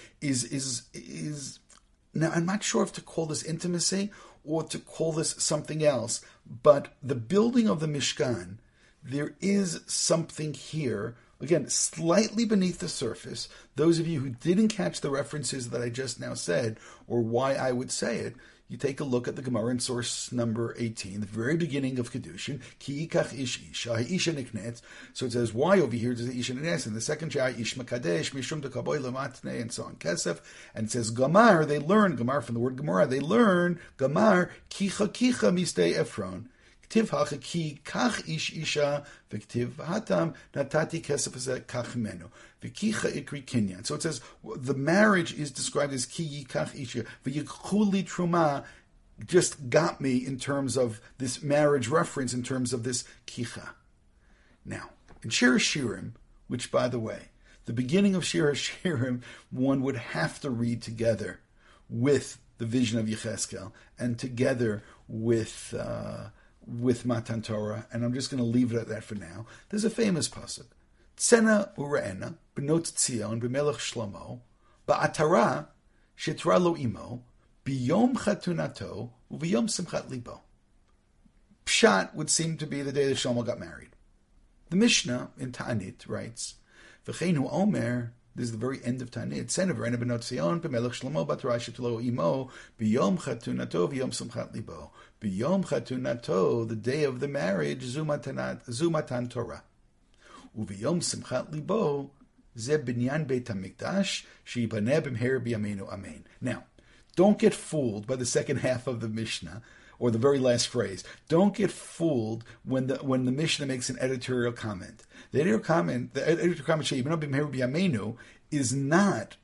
A: is now I'm not sure if to call this intimacy or to call this something else, but the building of the Mishkan, there is something here, again, slightly beneath the surface. Those of you who didn't catch the references that I just now said, or why I would say it, you take a look at the Gemara in source number 18, the very beginning of Kedushin, Ki yikach ish isha, isha niknet. So it says, why over here does the isha niknet? In the second chapter, ish makadesh, mishum dekaboy lematne, and so on, kesef. And it says, Gamar, they learn, Gamar from the word Gemara, they learn, Gamar, kicha mistei Ephron. Ktiv hacha ki kach ish isha, v'ktiv hatam, natati kesef hazeh kach menu. V'kicha ikri kinyan. So it says, the marriage is described as ki yikach isha, v'yikhuli truma, just got me in terms of this marriage reference, in terms of this kicha. Now, in Shir HaShirim, which, by the way, the beginning of Shir HaShirim, one would have to read together with the vision of Yecheskel and together with Matan Torah, and I'm just going to leave it at that for now. There's a famous pasuk: Tzena ure'ena benot Tzion b'melech Shlomo ba'atara shetra lo imo biyom chatunato uviyom simchat libo. Pshat would seem to be the day that Shlomo got married. The Mishnah in Ta'anit writes, V'cheinu omer, this is the very end of Ta'anit, Tzena ure'ena benot Tzion b'melech Shlomo ba'atara shetra lo imo biyom chatunato uviyom simchat libo. B'yom chatunato, the day of the marriage, zumatan Torah. Uv'yom simchat libo, ze binyan beit hamikdash, sheyibaneh b'mher b'yameinu amen. Now, don't get fooled by the second half of the Mishnah, or the very last phrase. Don't get fooled when the Mishnah makes an editorial comment. The editorial comment, sheyibaneh b'mher b'yameinu, is not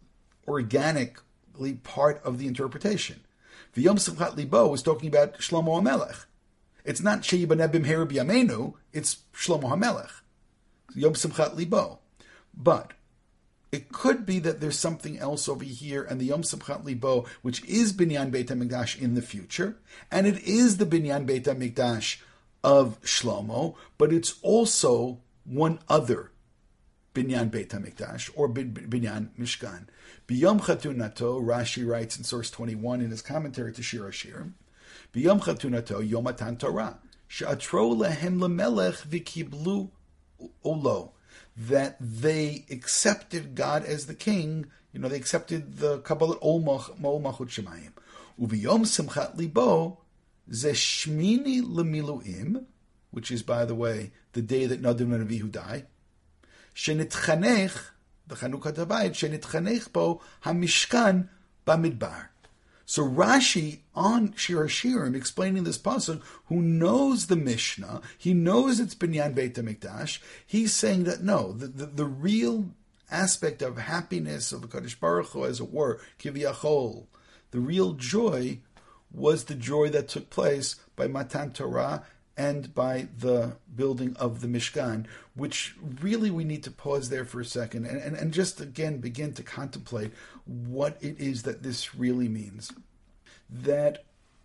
A: organically part of the interpretation. The Yom Simchat Libo is talking about Shlomo HaMelech. It's not Sheyibaneh b'mher b'yameinu, it's Shlomo HaMelech. Yom Simchat Libo. But it could be that there's something else over here, and the Yom Simchat Libo, which is Binyan Beit HaMikdash in the future, and it is the Binyan Beit HaMikdash of Shlomo, but it's also one other Binyan Beit HaMikdash, or Binyan Mishkan. B'yom chatunato, Rashi writes in source 21 in his commentary to Shir HaShirim, B'yom chatunato, Yom Matan Torah, she'atro lehem lemelech v'kiblu olo, that they accepted God as the king, they accepted the Kabbalah Ol Malchut Shemayim. Uv'yom simchat libo, ze shmini lemiluim, which is, by the way, the day that Nadav and Avihu die, shenitchanech, the Chanukah Habayit, shenitchanech bo hamishkan bamidbar. So Rashi on Shir HaShirim, explaining this pasuk, who knows the Mishnah, he knows it's Binyan Beit HaMikdash, he's saying that no, the real aspect of happiness of the Kadosh Baruch Hu, as it were, Kiviyachol, the real joy was the joy that took place by Matan Torah and by the building of the Mishkan, which really we need to pause there for a second and just again begin to contemplate what it is that this really means. That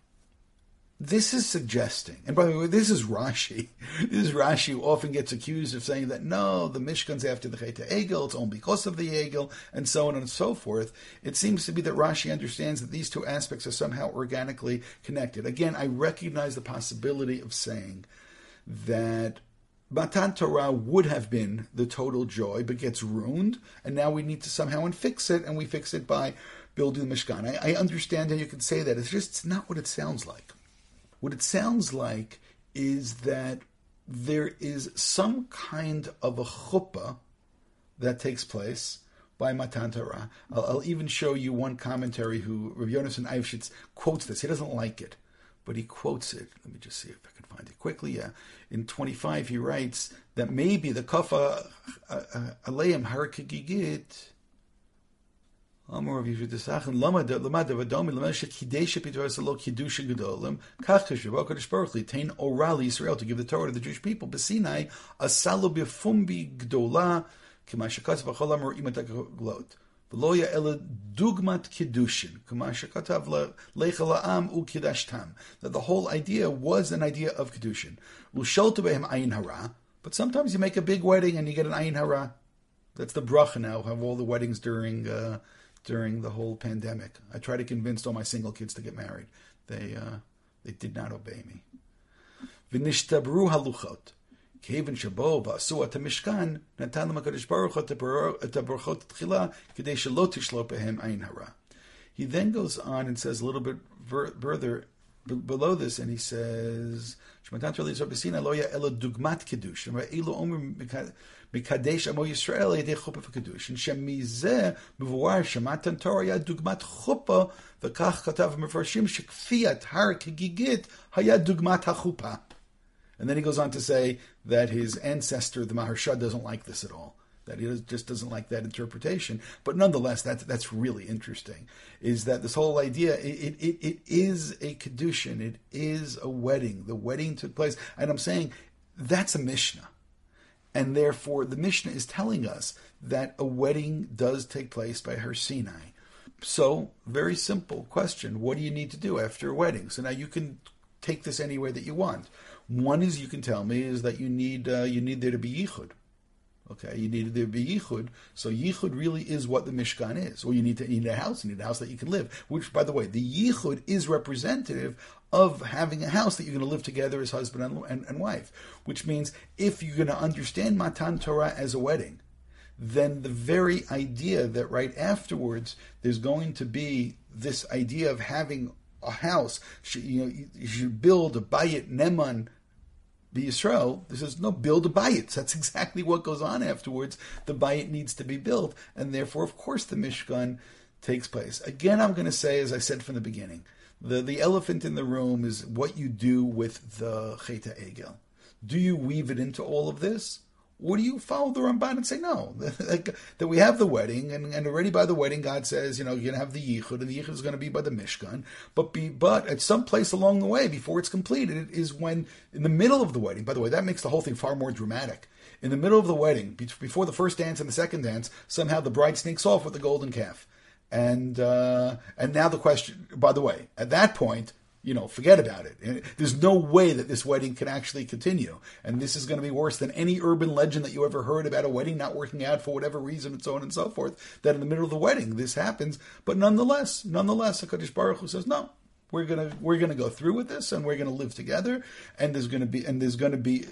A: this is suggesting, and by the way, this is Rashi. This is Rashi who often gets accused of saying that no, the Mishkan's after the Chet HaEgel, it's only because of the Egel, and so on and so forth. It seems to be that Rashi understands that these two aspects are somehow organically connected. Again, I recognize the possibility of saying that Matan Torah would have been the total joy, but gets ruined, and now we need to somehow fix it, and we fix it by building the Mishkan. I understand how you could say that. It's not what it sounds like. What it sounds like is that there is some kind of a chuppah that takes place by Matan Torah. I'll even show you one commentary who Rav Yonason Eifshitz quotes this. He doesn't like it, but he quotes it. Let me just see if I can find it quickly. Yeah. In 25, he writes that maybe the kafa aleim harakigigit Amor of Yishudasachen Lamad Vadomi Lamesha Kidesh Pitvarsalo Kidusha Gedolim Kachish Vakadosh Baruch Tain Oral Israel to give the Torah to the Jewish people. Besinai Asalo Bifumbi Gdola Kimashakas Vacholam or Imataglot. Veloya Ela Dugmat Kiddushin Kamashakatav Lecha La'am U Kidashtam. That the whole idea was an idea of Kiddushin. Lushaltu Behem Ayin Hara, but sometimes you make a big wedding and you get an Ayin Hara. That's the bracha now. Have all the weddings during the whole pandemic. I try to convince all my single kids to get married. They did not obey me. V'nishtabru haluchot. Kevin shabo v'asu at mishkan natan l'makadosh baruch hu et habrachot tchila k'dei shelo tishlo behem ayin hara. He then goes on and says a little bit below this, and he says, "Shmatan Torah Yisrael b'Sinai lo ya elo dugmat kiddush." Elo omer mikadesh amo Yisrael yedei chuppah v'kiddush. And shemizeh mevuar shematan Torah ya dugmat chuppah v'kach katav mefarshim shekfiyat har kegigit haya dugmat hachuppah. And then he goes on to say that his ancestor, the Maharsha, doesn't like this at all. That he just doesn't like that interpretation. But nonetheless, that's really interesting, is that this whole idea, it is a Kedushin, it is a wedding. The wedding took place. And I'm saying that's a Mishnah. And therefore, the Mishnah is telling us that a wedding does take place by Har Sinai. So, very simple question. What do you need to do after a wedding? So now you can take this any way that you want. One is, you can tell me, is that you need there to be Yichud. Okay, you need there to be Yichud. So Yichud really is what the Mishkan is. Or you need a house. You need a house that you can live. Which, by the way, the Yichud is representative of having a house that you're going to live together as husband and wife. Which means, if you're going to understand Matan Torah as a wedding, then the very idea that right afterwards there's going to be this idea of having a house, you should build a bayit neman b'Yisrael. This is no, build a bayit. That's exactly what goes on afterwards. The bayit needs to be built, and therefore, of course, the Mishkan takes place. Again, I'm going to say, as I said from the beginning, the elephant in the room is what you do with the Chet HaEgel. Do you weave it into all of this? Or do you follow the Ramban and say, no, that we have the wedding, and already by the wedding, God says, you're going to have the Yichud, and the Yichud is going to be by the Mishkan, but at some place along the way, before it's completed, it is when, in the middle of the wedding, by the way, that makes the whole thing far more dramatic. In the middle of the wedding, before the first dance and the second dance, somehow the bride sneaks off with the golden calf. And now the question, by the way, at that point, forget about it. There's no way that this wedding can actually continue. And this is going to be worse than any urban legend that you ever heard about a wedding not working out for whatever reason and so on and so forth, that in the middle of the wedding this happens. But nonetheless, HaKadosh Baruch Hu says, no, we're gonna go through with this, and we're going to live together, and there's going to be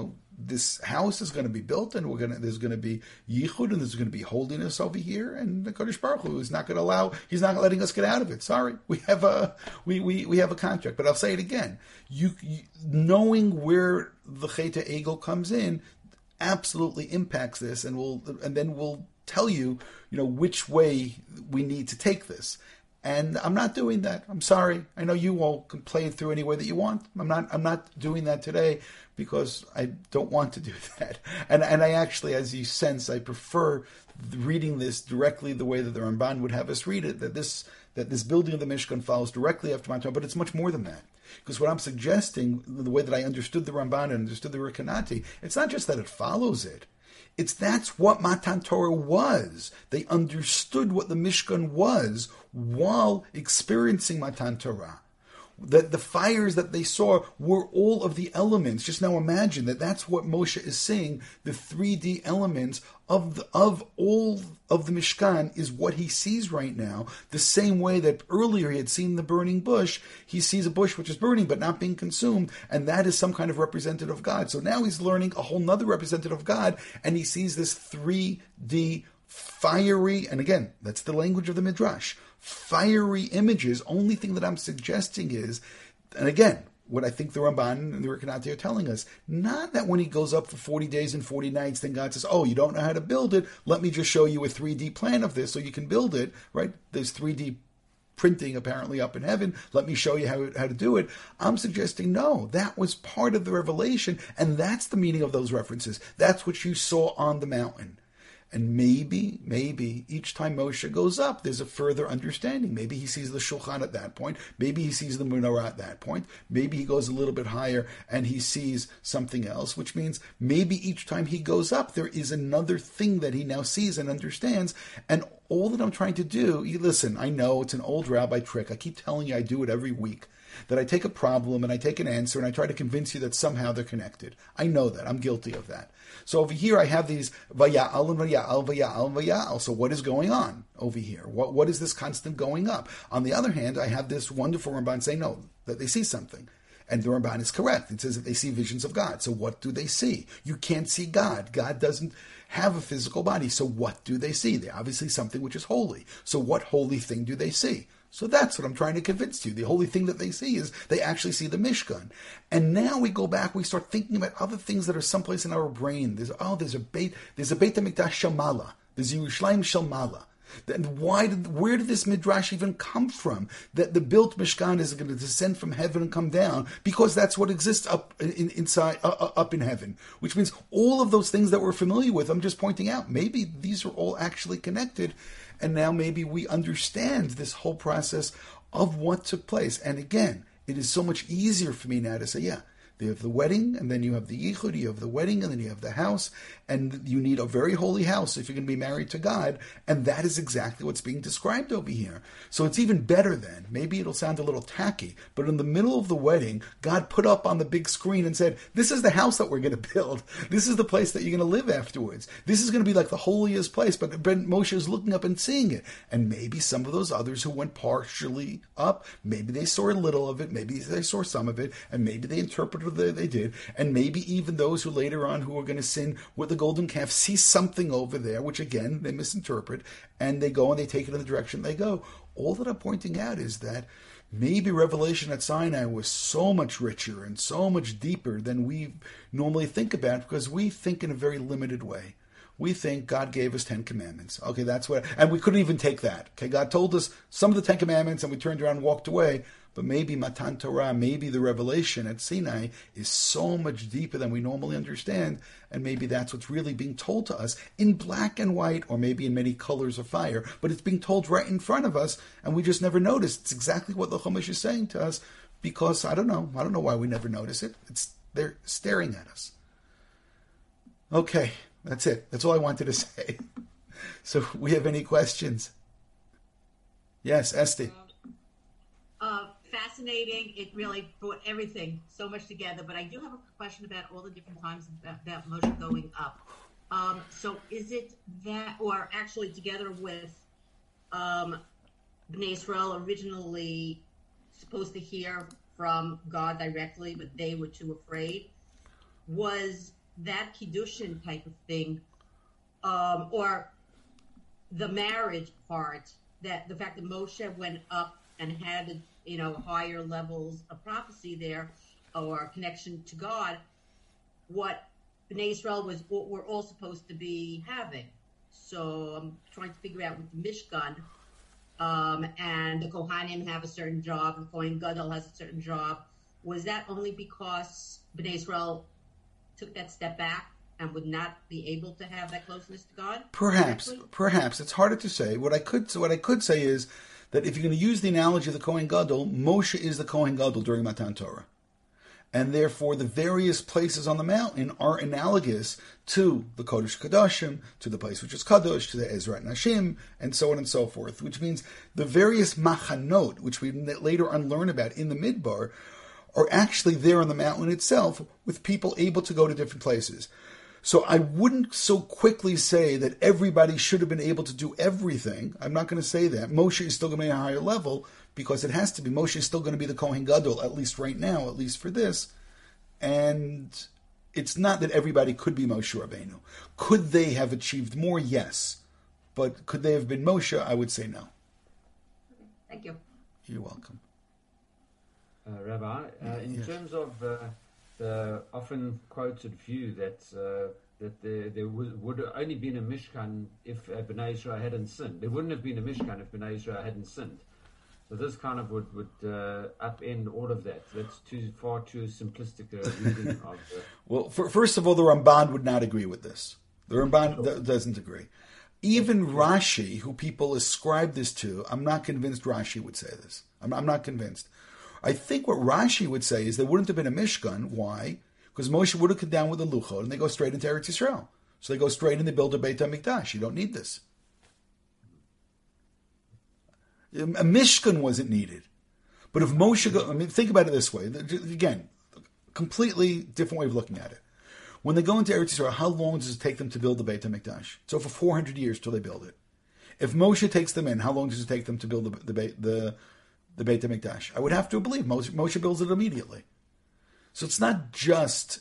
A: this house is going to be built, and there's going to be yichud, and there's going to be holiness over here, and the Kodesh Baruch Hu is not going to allow. He's not letting us get out of it. Sorry, we have a contract. But I'll say it again: you knowing where the Chet HaEgel comes in absolutely impacts this, and then we'll tell you, which way we need to take this. And I'm not doing that. I'm sorry. I know you all can play it through any way that you want. I'm not doing that today, because I don't want to do that. And I actually, as you sense, I prefer reading this directly the way that the Ramban would have us read it, that this building of the Mishkan follows directly after Matan Torah, but it's much more than that. Because what I'm suggesting, the way that I understood the Ramban and understood the Rekanati, it's not just that it follows it. That's what Matan Torah was. They understood what the Mishkan was while experiencing Matan Torah. That the fires that they saw were all of the elements. Just now imagine that's what Moshe is saying. The 3D elements of all of the Mishkan is what he sees right now. The same way that earlier he had seen the burning bush, he sees a bush which is burning but not being consumed, and that is some kind of representative of God. So now he's learning a whole nother representative of God, and he sees this 3D fiery, and again, that's the language of the Midrash, fiery images. Only thing that I'm suggesting is, and again, what I think the Ramban and the Rekanati are telling us, not that when he goes up for 40 days and 40 nights, then God says, oh, you don't know how to build it, let me just show you a 3D plan of this so you can build it, right? There's 3D printing apparently up in heaven, let me show you how to do it. I'm suggesting, no, that was part of the revelation, and that's the meaning of those references. That's what you saw on the mountain. And maybe each time Moshe goes up, there's a further understanding. Maybe he sees the Shulchan at that point. Maybe he sees the Menorah at that point. Maybe he goes a little bit higher and he sees something else, which means maybe each time he goes up, there is another thing that he now sees and understands. And all that I'm trying to do, listen, I know it's an old rabbi trick. I keep telling you I do it every week. That I take a problem and I take an answer and I try to convince you that somehow they're connected. I know that. I'm guilty of that. So over here I have these vaya'al and vaya'al, vaya'al, vaya'al. So what is going on over here? What is this constant going up? On the other hand, I have this wonderful Ramban saying, no, that they see something. And the Ramban is correct. It says that they see visions of God. So what do they see? You can't see God. God doesn't have a physical body. So what do they see? They obviously something which is holy. So what holy thing do they see? So that's what I'm trying to convince you. The only thing that they see is they actually see the Mishkan. And now we go back, we start thinking about other things that are someplace in our brain. There's a Beit HaMikdash Shamala. There's Yerushalayim Shamala. Where did this midrash even come from? That the built Mishkan is going to descend from heaven and come down, because that's what exists up in heaven. Which means all of those things that we're familiar with, I'm just pointing out, maybe these are all actually connected, and now maybe we understand this whole process of what took place. And again, it is so much easier for me now to say, yeah, you have the wedding, and then you have the yichud, you have the wedding, and then you have the house, and you need a very holy house if you're going to be married to God, and that is exactly what's being described over here. So it's even better then. Maybe it'll sound a little tacky, but in the middle of the wedding, God put up on the big screen and said, this is the house that we're going to build. This is the place that you're going to live afterwards. This is going to be like the holiest place, but Moshe is looking up and seeing it. And maybe some of those others who went partially up, maybe they saw a little of it, maybe they saw some of it, and maybe they interpreted they did, and maybe even those who later on who are going to sin with the golden calf see something over there, which again they misinterpret, and they go and they take it in the direction they go. All that I'm pointing out is that maybe revelation at Sinai was so much richer and so much deeper than we normally think about, because we think in a very limited way. We think God gave us 10 commandments. Okay, that's what, and we couldn't even take that. Okay, God told us some of the 10 commandments and we turned around and walked away. But maybe Matan Torah, maybe the revelation at Sinai is so much deeper than we normally understand, and maybe that's what's really being told to us in black and white, or maybe in many colors of fire, but it's being told right in front of us, and we just never notice. It's exactly what the Chumash is saying to us, because I don't know why we never notice it. They're staring at us. Okay, that's it. That's all I wanted to say. So, we have any questions? Yes, Esti.
C: Fascinating. It really brought everything so much together. But I do have a question about all the different times about Moshe going up. So is it that, or actually together with Bnei Israel originally supposed to hear from God directly, but they were too afraid? Was that Kiddushin type of thing, or the marriage part, that the fact that Moshe went up and had higher levels of prophecy there, or connection to God, what Bnei Israel were all supposed to be having. So I'm trying to figure out with the Mishkan, and the Kohanim have a certain job, the Kohen Gadol has a certain job. Was that only because Bnei Israel took that step back and would not be able to have that closeness to God?
A: Perhaps. It's harder to say. What I could say is that if you're going to use the analogy of the Kohen Gadol, Moshe is the Kohen Gadol during Matan Torah. And therefore, the various places on the mountain are analogous to the Kodesh Kodashim, to the place which is Kadosh, to the Ezrat Nashim, and so on and so forth. Which means the various machanot, which we later on learn about in the Midbar, are actually there on the mountain itself, with people able to go to different places. So I wouldn't so quickly say that everybody should have been able to do everything. I'm not going to say that. Moshe is still going to be at a higher level, because it has to be. Moshe is still going to be the Kohen Gadol, at least right now, at least for this. And it's not that everybody could be Moshe Rabbeinu. Could they have achieved more? Yes. But could they have been Moshe? I would say no.
C: Thank you.
A: You're welcome.
D: Rabbi, in terms of the often quoted view that there would have only been a Mishkan if Bnei Israel hadn't sinned. There wouldn't have been a Mishkan if Bnei Israel hadn't sinned. So this kind of would upend all of that. That's far too simplistic a reading of the...
A: Well, first of all, the Ramban would not agree with this. The Ramban doesn't agree. Even Rashi, who people ascribe this to, I'm not convinced Rashi would say this. I'm not convinced. I think what Rashi would say is there wouldn't have been a Mishkan. Why? Because Moshe would have come down with a Luchot, and they go straight into Eretz Yisrael. So they go straight and they build a Beit HaMikdash. You don't need this. A Mishkan wasn't needed. But if Moshe think about it this way. Again, completely different way of looking at it. When they go into Eretz Yisrael, how long does it take them to build the Beit HaMikdash? It's over 400 years till they build it. If Moshe takes them in, how long does it take them to build the Beit HaMikdash? I would have to believe Moshe builds it immediately. So it's not just,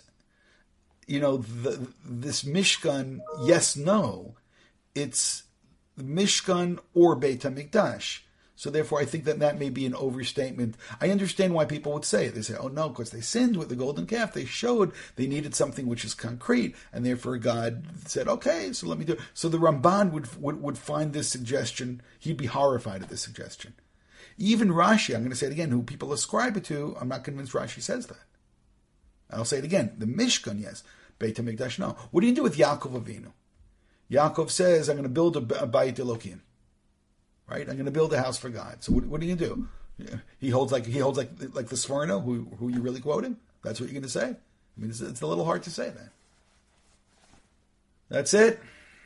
A: this Mishkan, yes, no. It's the Mishkan or Beit HaMikdash. So therefore, I think that may be an overstatement. I understand why people would say it. They say, oh no, because they sinned with the golden calf. They showed they needed something which is concrete, and therefore God said, okay, so let me do it. So the Ramban would find this suggestion, he'd be horrified at this suggestion. Even Rashi, I'm going to say it again, who people ascribe it to, I'm not convinced Rashi says that. I'll say it again. The Mishkan, yes. Beit HaMikdash, no. What do you do with Yaakov Avinu? Yaakov says, I'm going to build a Bayit Elokim. Right? I'm going to build a house for God. So what are you going to do? He holds like the Sforno, who you really quoting? That's what you're going to say? I mean, it's a little hard to say that. That's it.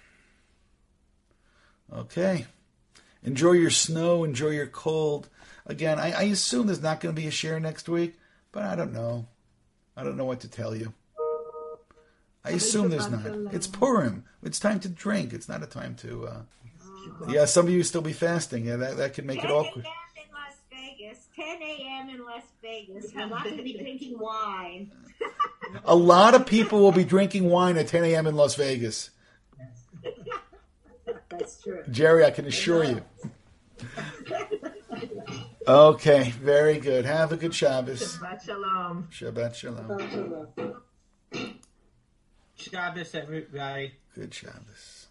A: Okay. Enjoy your snow. Enjoy your cold. Again, I assume there's not going to be a share next week, but I don't know. I don't know what to tell you. I assume there's not. It's Purim. It's time to drink. It's not a time to... Yeah, some of you still be fasting. Yeah, that could make it awkward.
C: 10 a.m. in Las Vegas. I'm not going to be drinking wine.
A: A lot of people will be drinking wine at 10 a.m. in Las Vegas.
C: That's true.
A: Jerry, I can assure you. Okay, very good. Have a good Shabbos.
C: Shabbat shalom.
A: Shabbat shalom.
E: Shabbos, everybody.
A: Good Shabbos.